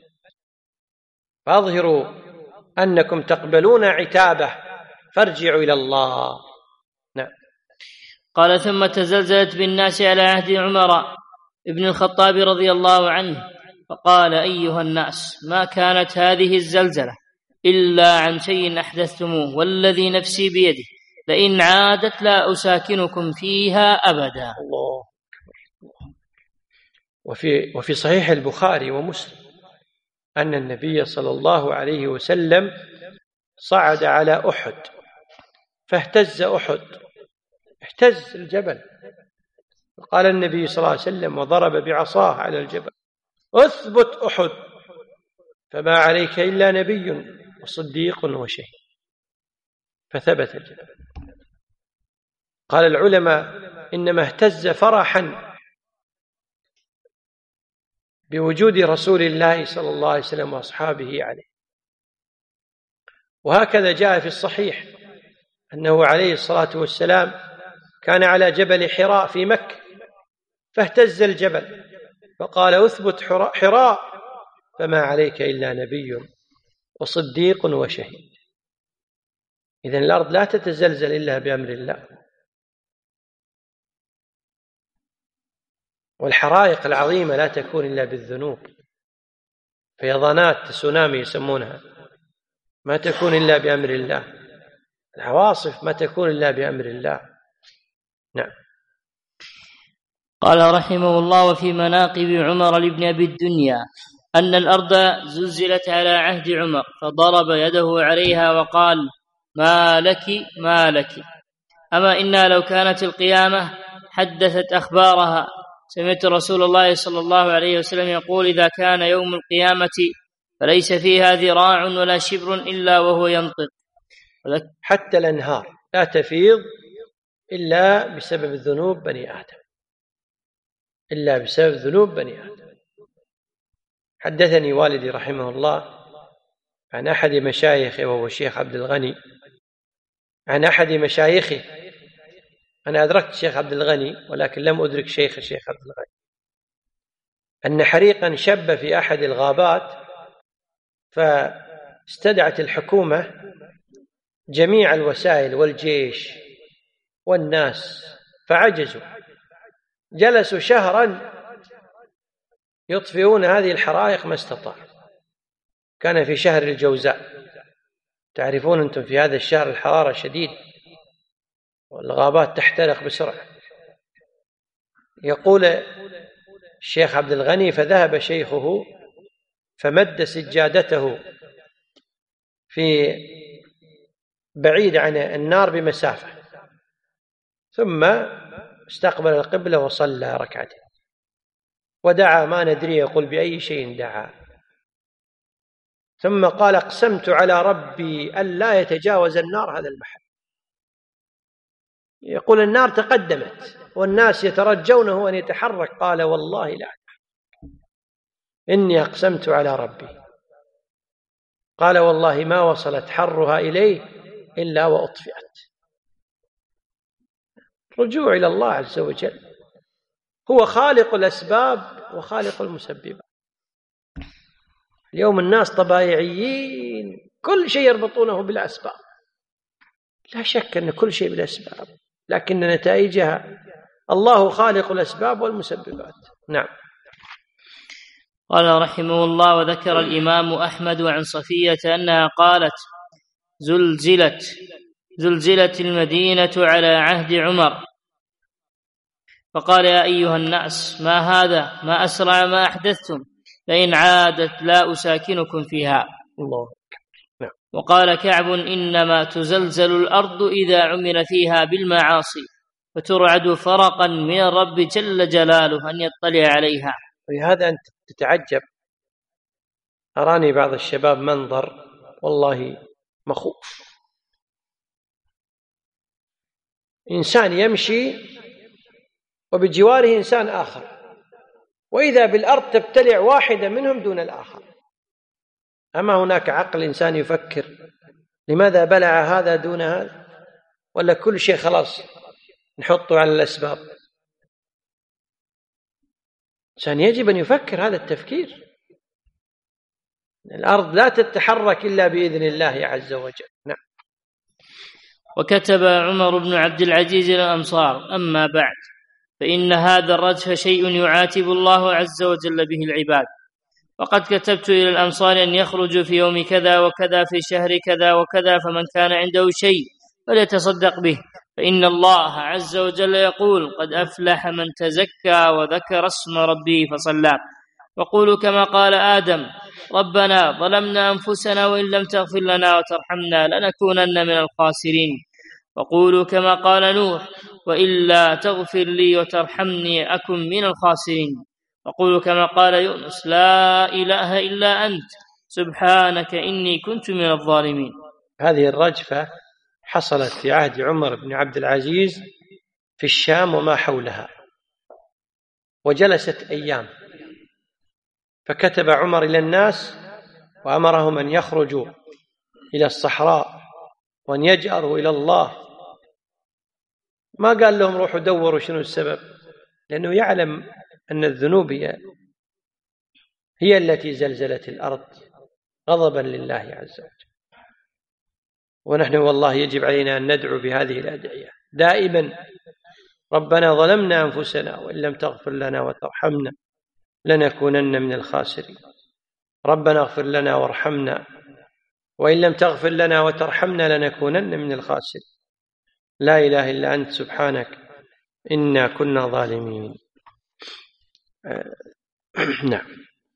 فأظهروا أنكم تقبلون عتابه، فارجعوا إلى الله. نعم. قال: ثم تزلزلت بالناس على عهد عمر ابن الخطاب رضي الله عنه، فقال: أيها الناس، ما كانت هذه الزلزلة إلا عن شيء أحدثتموه، والذي نفسي بيده لئن عادت لا أساكنكم فيها أبدا. الله. وفي, وفي صحيح البخاري ومسلم أن النبي صلى الله عليه وسلم صعد على أحد فاهتز أحد، اهتز الجبل، قال النبي صلى الله عليه وسلم وضرب بعصاه على الجبل: اثبت أحد، فما عليك إلا نبي وصديق وشهيد. فثبت الجبل. قال العلماء: إنما اهتز فرحا بوجود رسول الله صلى الله عليه وسلم وأصحابه عليه. وهكذا جاء في الصحيح أنه عليه الصلاة والسلام كان على جبل حراء في مكة، فاهتز الجبل فقال: اثبت حراء، فما عليك إلا نبي وصديق وشهيد. إذن الأرض لا تتزلزل إلا بأمر الله. والحرائق العظيمة لا تكون إلا بالذنوب. فيضانات تسونامي يسمونها ما تكون إلا بأمر الله، العواصف ما تكون إلا بأمر الله. نعم. قال رحمه الله: وفي مناقب عمر لابن أبي الدنيا أن الأرض زلزلت على عهد عمر فضرب يده عليها وقال: ما لك ما لك، أما إنا لو كانت القيامة حدثت أخبارها. سمعت رسول الله صلى الله عليه وسلم يقول: إذا كان يوم القيامة فليس فيها ذراع ولا شبر إلا وهو ينطق. حتى الأنهار لا تفيض إلا بسبب ذنوب بني آدم، إلا بسبب ذنوب بني آدم. حدثني والدي رحمه الله عن أحد مشايخه وهو الشيخ عبد الغني، عن أحد مشايخه، أنا أدركت الشيخ عبد الغني ولكن لم أدرك شيخ الشيخ عبد الغني، أن حريقا شب في أحد الغابات فاستدعت الحكومة جميع الوسائل والجيش والناس فعجزوا، جلسوا شهرا يطفئون هذه الحرائق ما استطاعوا. كان في شهر الجوزاء، تعرفون أنتم في هذا الشهر الحرارة شديد والغابات تحترق بسرعة. يقول الشيخ عبد الغني: فذهب شيخه فمد سجادته في بعيد عن النار بمسافة، ثم استقبل القبلة وصلى ركعتين ودعا، ما ندري يقول بأي شيء دعا، ثم قال: اقسمت على ربي ألا يتجاوز النار هذا المحل. يقول النار تقدمت والناس يترجونه أن يتحرك، قال: والله لا، إني أقسمت على ربي. قال: والله ما وصلت حرها إليه إلا وأطفئت. رجوع إلى الله عز وجل، هو خالق الأسباب وخالق المسببات. اليوم الناس طبائعيين، كل شيء يربطونه بالأسباب، لا شك أن كل شيء بالأسباب، لكن نتائجها الله خالق الأسباب والمسببات. نعم. قال رحمه الله: وذكر الإمام أحمد عن صفية أنها قالت: زلزلت زلزلت المدينة على عهد عمر، فقال: يا أيها الناس، ما هذا؟ ما أسرع ما أحدثتم، لئن عادت لا أساكنكم فيها. الله. نعم. وقال كعب: إنما تزلزل الأرض إذا عمل فيها بالمعاصي فترعد فرقا من الرب جل جلاله أن يطلع عليها. ولهذا أنت تتعجب، أراني بعض الشباب منظر والله مخوف، إنسان يمشي وبجواره إنسان آخر، وإذا بالأرض تبتلع واحدة منهم دون الآخر. أما هناك عقل إنسان يفكر لماذا بلع هذا دون هذا؟ ولا كل شيء خلاص نحطه على الأسباب؟ إنسان يجب أن يفكر هذا التفكير. الأرض لا تتحرك إلا بإذن الله عز وجل. نعم. وكتب عمر بن عبد العزيز الأمصار: أما بعد، فإن هذا الرجف شيء يعاتب الله عز وجل به العباد. وقد كتبت إلى الأمصار أن يخرجوا في يوم كذا وكذا في شهر كذا وكذا، فمن كان عنده شيء فليتصدق به، فإن الله عز وجل يقول: قد أفلح من تزكى وذكر اسم ربه فصلى. وقولوا كما قال آدم: ربنا ظلمنا أنفسنا وإن لم تغفر لنا وترحمنا لنكونن من الخاسرين. وقولوا كما قال نوح: وإلا تغفر لي وترحمني أكن من الخاسرين. وقولوا كما قال يونس: لا إله إلا أنت سبحانك إني كنت من الظالمين. هذه الرجفة حصلت في عهد عمر بن عبد العزيز في الشام وما حولها، وجلست أيام، فكتب عمر إلى الناس وأمرهم أن يخرجوا إلى الصحراء وأن يجأروا إلى الله. ما قال لهم روحوا دوروا شنو السبب، لأنه يعلم أن الذنوب هي, هي التي زلزلت الأرض غضبا لله عز وجل. ونحن والله يجب علينا أن ندعو بهذه الأدعية دائما: ربنا ظلمنا أنفسنا وإن لم تغفر لنا وترحمنا لنكونن من الخاسرين. ربنا اغفر لنا وارحمنا وإن لم تغفر لنا وترحمنا لنكونن من الخاسرين. لا إله إلا أنت سبحانك إنا كنا ظالمين. نعم.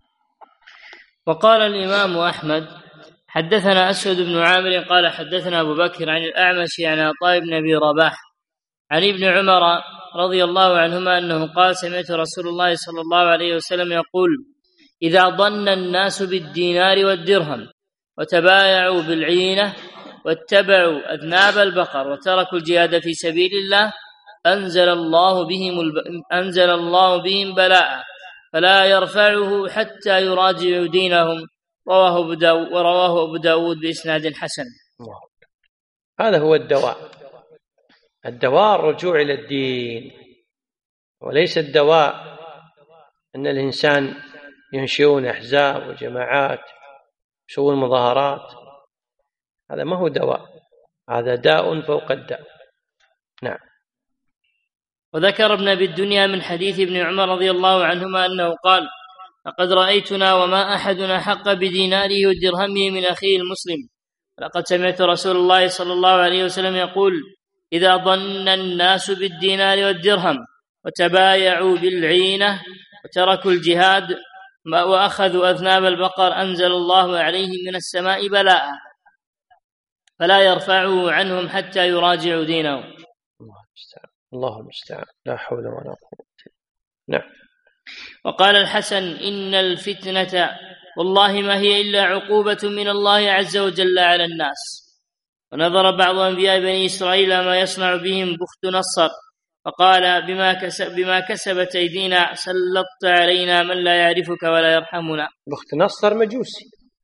وقال الإمام أحمد: حدثنا أسود بن عامر قال حدثنا أبو بكر عن الأعمش عن عطاء بن أبي رباح عن ابن عمر رضي الله عنهما أنه قال: سمعت رسول الله صلى الله عليه وسلم يقول: إذا ظن الناس بالدينار والدرهم وتبايعوا بالعينة واتبعوا أذناب البقر وتركوا الجهاد في سبيل الله أنزل الله بهم, الب... أنزل الله بهم بلاء فلا يرفعه حتى يراجعوا دينهم. رواه أبو داود ورواه أبو داود بإسناد حسن. هذا هو الدواء. الدواء الرجوع إلى الدين، وليس الدواء أن الإنسان ينشئون أحزاب وجماعات يسوون مظاهرات. هذا ما هو دواء، هذا داء فوق الداء. نعم. وذكر ابن أبي الدنيا من حديث ابن عمر رضي الله عنهما أنه قال: لقد رأيتنا وما أحدنا حق بديناره ودرهمه من أخيه المسلم. لقد سمعت رسول الله صلى الله عليه وسلم يقول: إذا ظن الناس بالدينار والدرهم وتبايعوا بالعينة وتركوا الجهاد وأخذوا أذناب البقر أنزل الله عليهم من السماء بلاء فلا يرفعه عنهم حتى يراجعوا دينهم. الله المستعان. الله المستعان. لا حول ولا قوة. نعم. وقال الحسن: إن الفتنة والله ما هي إلا عقوبة من الله عز وجل على الناس. ونظر بعض أنبياء بني إسرائيل ما يصنع بهم بخت نصر فقال: بما, كسب بما كسبت أيدينا سلطت علينا من لا يعرفك ولا يرحمنا. بخت نصر مجوسي،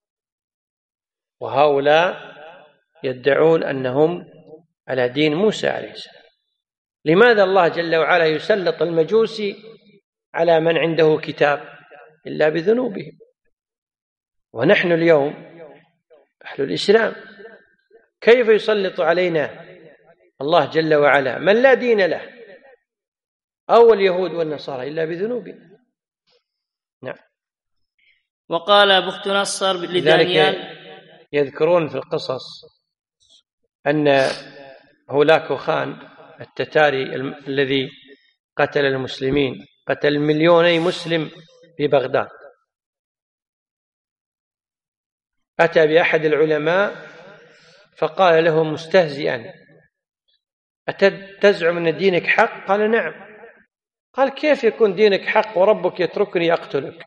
وهؤلاء يدعون أنهم على دين موسى عليه السلام. لماذا الله جل وعلا يسلط المجوسي على من عنده كتاب؟ إلا بذنوبهم. ونحن اليوم أهل الإسلام كيف يسلط علينا الله جل وعلا من لا دين له أو اليهود والنصارى؟ إلا بذنوبنا. نعم. وقال بخت نصر لدانيال: يذكرون في القصص أن هولاكو خان التتاري الذي قتل المسلمين، قتل مليوني مسلم في بغداد، أتى بأحد العلماء فقال له مستهزئا: أتزعم أن دينك حق؟ قال: نعم. قال: كيف يكون دينك حق وربك يتركني أقتلك؟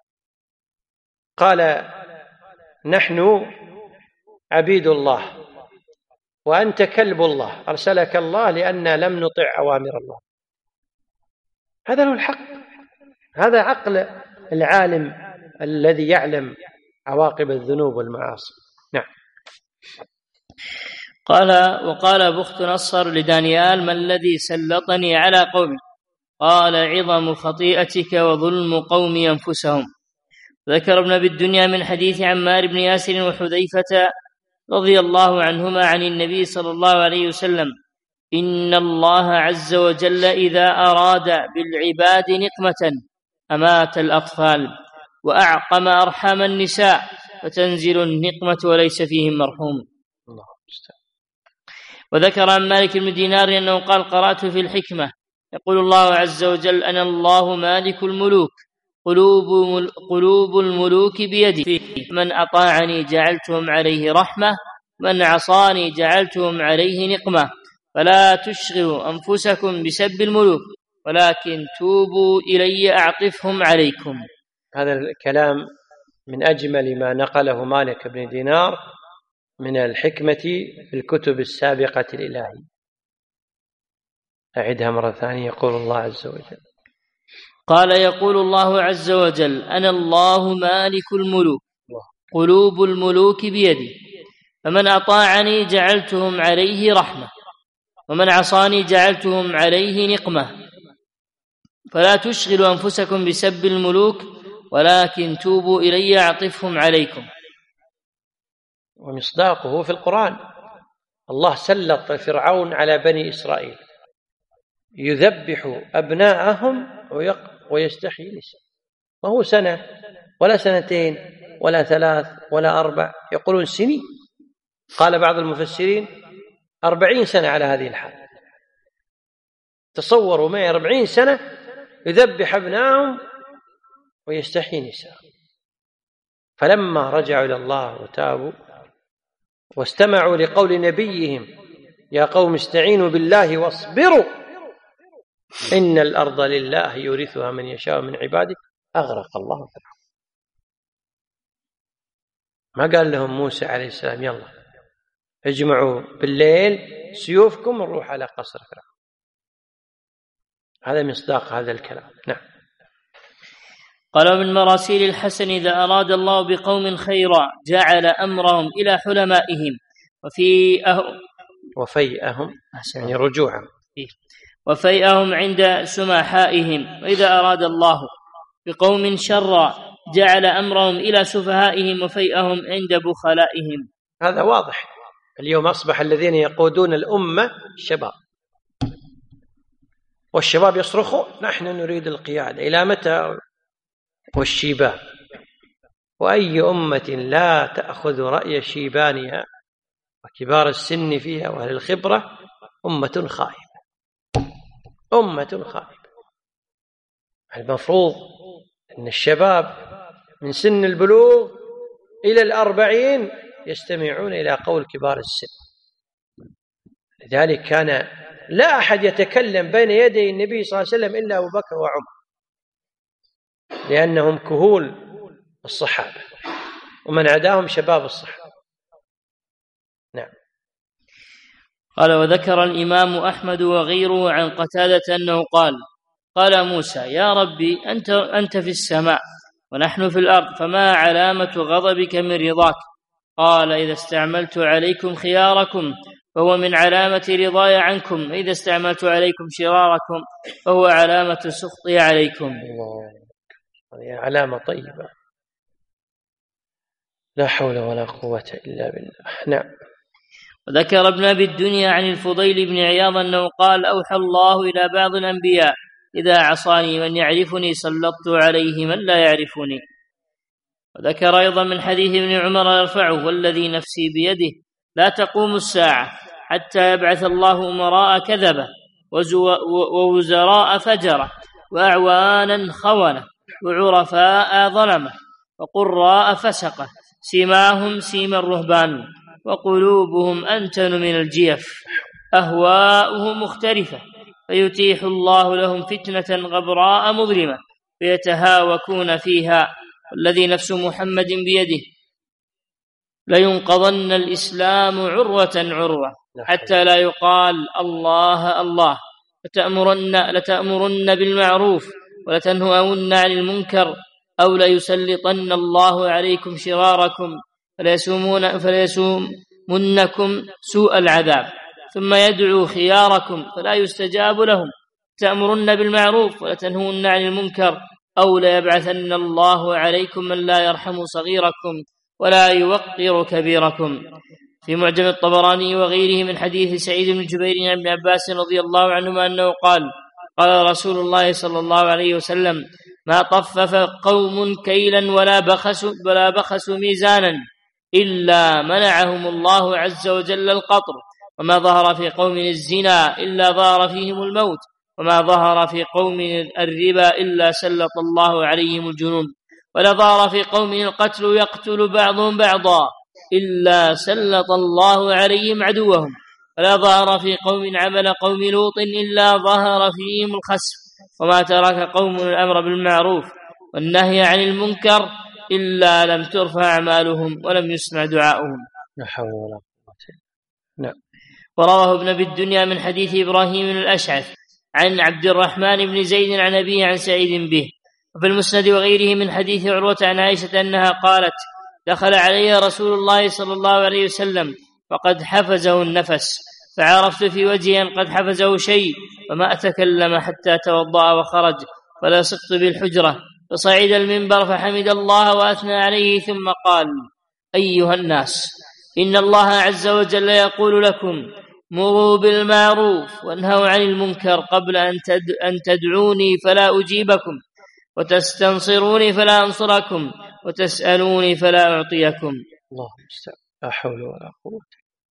قال: نحن عبيد الله وأنت كلب الله، أرسلك الله لأننا لم نطع أوامر الله. هذا هو الحق، هذا عقل العالم الذي يعلم عواقب الذنوب والمعاصي. نعم. قال: وقال بخت نصر لدانيال: ما الذي سلطني على قومي؟ قال: عظم خطيئتك وظلم قومي أنفسهم. ذكر ابن أبي الدنيا من حديث عمار بن ياسر وحذيفة رضي الله عنهما عن النبي صلى الله عليه وسلم: إن الله عز وجل إذا أراد بالعباد نقمة أمات الأطفال وأعقم أرحام النساء فتنزل النقمة وليس فيهم مرحوم. وذكر عن مالك بن دينار أنه قال: قرأت في الحكمة يقول الله عز وجل: أنا الله مالك الملوك قلوب, قلوب الملوك بيدي، من أطاعني جعلتهم عليه رحمة من عصاني جعلتهم عليه نقمة، فلا تشغلوا أنفسكم بسب الملوك ولكن توبوا إلي أعطفهم عليكم. هذا الكلام من أجمل ما نقله مالك بن دينار من الحكمة في الكتب السابقة الإلهية. أعدها مرة ثانية. يقول الله عز وجل: قال: يقول الله عز وجل: أنا الله مالك الملوك قلوب الملوك بيدي، فمن أطاعني جعلتهم عليه رحمة ومن عصاني جعلتهم عليه نقمة، فلا تشغلوا أنفسكم بسب الملوك ولكن توبوا إلي أعطفهم عليكم. ومصداقه في القرآن. الله سلط فرعون على بني إسرائيل يذبح أبناءهم ويستحيي نساء، وهو سنة ولا سنتين ولا ثلاث ولا أربع، يقولون سنين. قال بعض المفسرين أربعين سنة على هذه الحال. تصوروا معي أربعين سنة يذبح أبنائهم ويستحيي نساءهم. فلما رجعوا إلى الله وتابوا واستمعوا لقول نبيهم يا قوم استعينوا بالله واصبروا إن الأرض لله يورثها من يشاء من عباده، أغرق الله فرعون. ما قال لهم موسى عليه السلام يلا اجمعوا بالليل سيوفكم ونروح على قصر فرعون. هذا مصداق هذا الكلام. نعم. قال من مراسيل الحسن إذا أراد الله بقوم خيرا جعل أمرهم إلى حلمائهم وفيئهم وفيئهم يعني رجوعهم وفيئهم عند سماحائهم، وإذا أراد الله بقوم شرا جعل أمرهم إلى سفهائهم وفيئهم عند بخلائهم. هذا واضح. اليوم أصبح الذين يقودون الأمة الشباب، والشباب يصرخون نحن نريد القيادة إلى متى؟ والشيبان، وأي أمة لا تأخذ رأي شيبانها وكبار السن فيها وأهل الخبرة أمة خائبة، أمة خائبة. المفروض أن الشباب من سن البلوغ إلى الأربعين يستمعون إلى قول كبار السن. لذلك كان لا أحد يتكلم بين يدي النبي صلى الله عليه وسلم إلا أبو بكر وعمر، لأنهم كهول الصحابة ومن عداهم شباب الصحابة. نعم. قال وذكر الإمام أحمد وغيره عن قتادة أنه قال قال موسى يا ربي أنت, أنت في السماء ونحن في الأرض، فما علامة غضبك من رضاك؟ قال إذا استعملت عليكم خياركم فهو من علامة رضاي عنكم، إذا استعملت عليكم شراركم فهو علامة سخطي عليكم. هذه علامة طيبة، لا حول ولا قوة إلا بالله. نعم. وذكر ابن أبي الدنيا عن الفضيل بن عياض أنه قال أوحى الله إلى بعض الأنبياء إذا عصاني من يعرفني سلطت عليه من لا يعرفني. وذكر أيضا من حديث ابن عمر يرفعه والذي نفسي بيده لا تقوم الساعة حتى يبعث الله أمراء كذبة ووزراء فجرة وأعوانا خونة وعرفاء ظلمة وقراء فسقة سيماهم سيم الرهبان وقلوبهم أنتن من الجيف أهواؤهم مختلفة، فيتيح الله لهم فتنة غبراء مظلمة فيتهاوكون فيها، والذي نفس محمد بيده لينقضن الإسلام عروة عروة حتى لا يقال الله الله، لتأمرن, لتأمرن بالمعروف ولتنهون عن المنكر أو ليسلطن الله عليكم شراركم فليسومون فليسومنكم سوء العذاب، ثم يدعو خياركم فلا يستجاب لهم، تأمرن بالمعروف ولتنهون عن المنكر أو ليبعثن الله عليكم من لا يرحم صغيركم ولا يوقر كبيركم. في معجم الطبراني وغيره من حديث سعيد بن جبير عن ابن عباس رضي الله عنهما أنه قال قال رسول الله صلى الله عليه وسلم ما طفف قوم كيلا ولا بخسوا ولا بخسوا ميزانا إلا منعهم الله عز وجل القطر، وما ظهر في قوم الزنا إلا ظهر فيهم الموت، وما ظهر في قوم الربا إلا سلط الله عليهم الجنون، ولا ظهر في قوم القتل يقتل بعضهم بعضا إلا سلط الله عليهم عدوهم، ولا ظهر في قوم عمل قوم لوط إلا ظهر فيهم الخسف، وما ترك قوم الأمر بالمعروف والنهي عن المنكر إلا لم ترفع أعمالهم ولم يسمع دعاؤهم. لا حول ولا قوة. نعم. ورواه ابن أبي الدنيا من حديث إبراهيم الأشعث عن عبد الرحمن بن زيد عن أبيه عن سعيد به، وفي المسند وغيره من حديث عروة عن عائشة أنها قالت دخل علي رسول الله صلى الله عليه وسلم وقد حفزه النفس، فعرفت في وجهه أن قد حفزه شيء، وما أتكلم حتى توضأ وخرج، ولا سقط بالحجرة، فصعد المنبر فحمد الله وأثنى عليه ثم قال أيها الناس إن الله عز وجل يقول لكم مروا بالمعروف وانهوا عن المنكر قبل أن تدعوني فلا أجيبكم وتستنصروني فلا أنصركم وتسألوني فلا أعطيكم. الله المستعان، لا حول ولا قوة.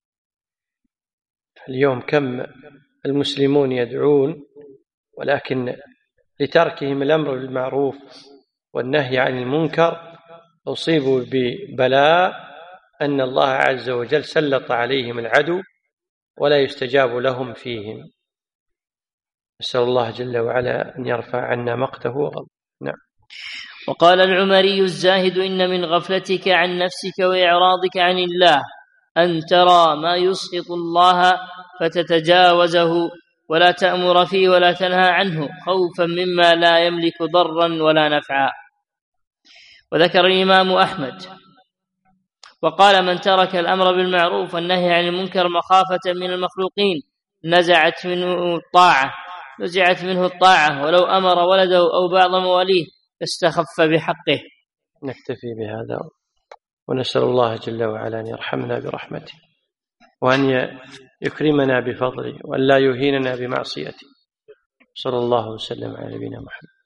اليوم كم المسلمون يدعون ولكن لتركهم الأمر بالمعروف والنهي عن المنكر أصيبوا ببلاء أن الله عز وجل سلط عليهم العدو ولا يستجاب لهم فيهم. نسأل الله جل وعلا أن يرفع عنا مقته وغضبه. نعم. وقال العمري الزاهد: إن من غفلتك عن نفسك وإعراضك عن الله أن ترى ما يسخط الله فتتجاوزه ولا تأمر فيه ولا تنهى عنه خوفا مما لا يملك ضرا ولا نفعا. وذكر الإمام أحمد وقال: من ترك الأمر بالمعروف والنهي عن المنكر مخافة من المخلوقين نزعت منه الطاعة نزعت منه الطاعة ولو أمر ولده أو بعض مواليه استخف بحقه. نكتفي بهذا ونسأل الله جل وعلا أن يرحمنا برحمته وأن يكرمنا بفضله وأن لا يهيننا بمعصيته. صلى الله وسلم على نبينا محمد.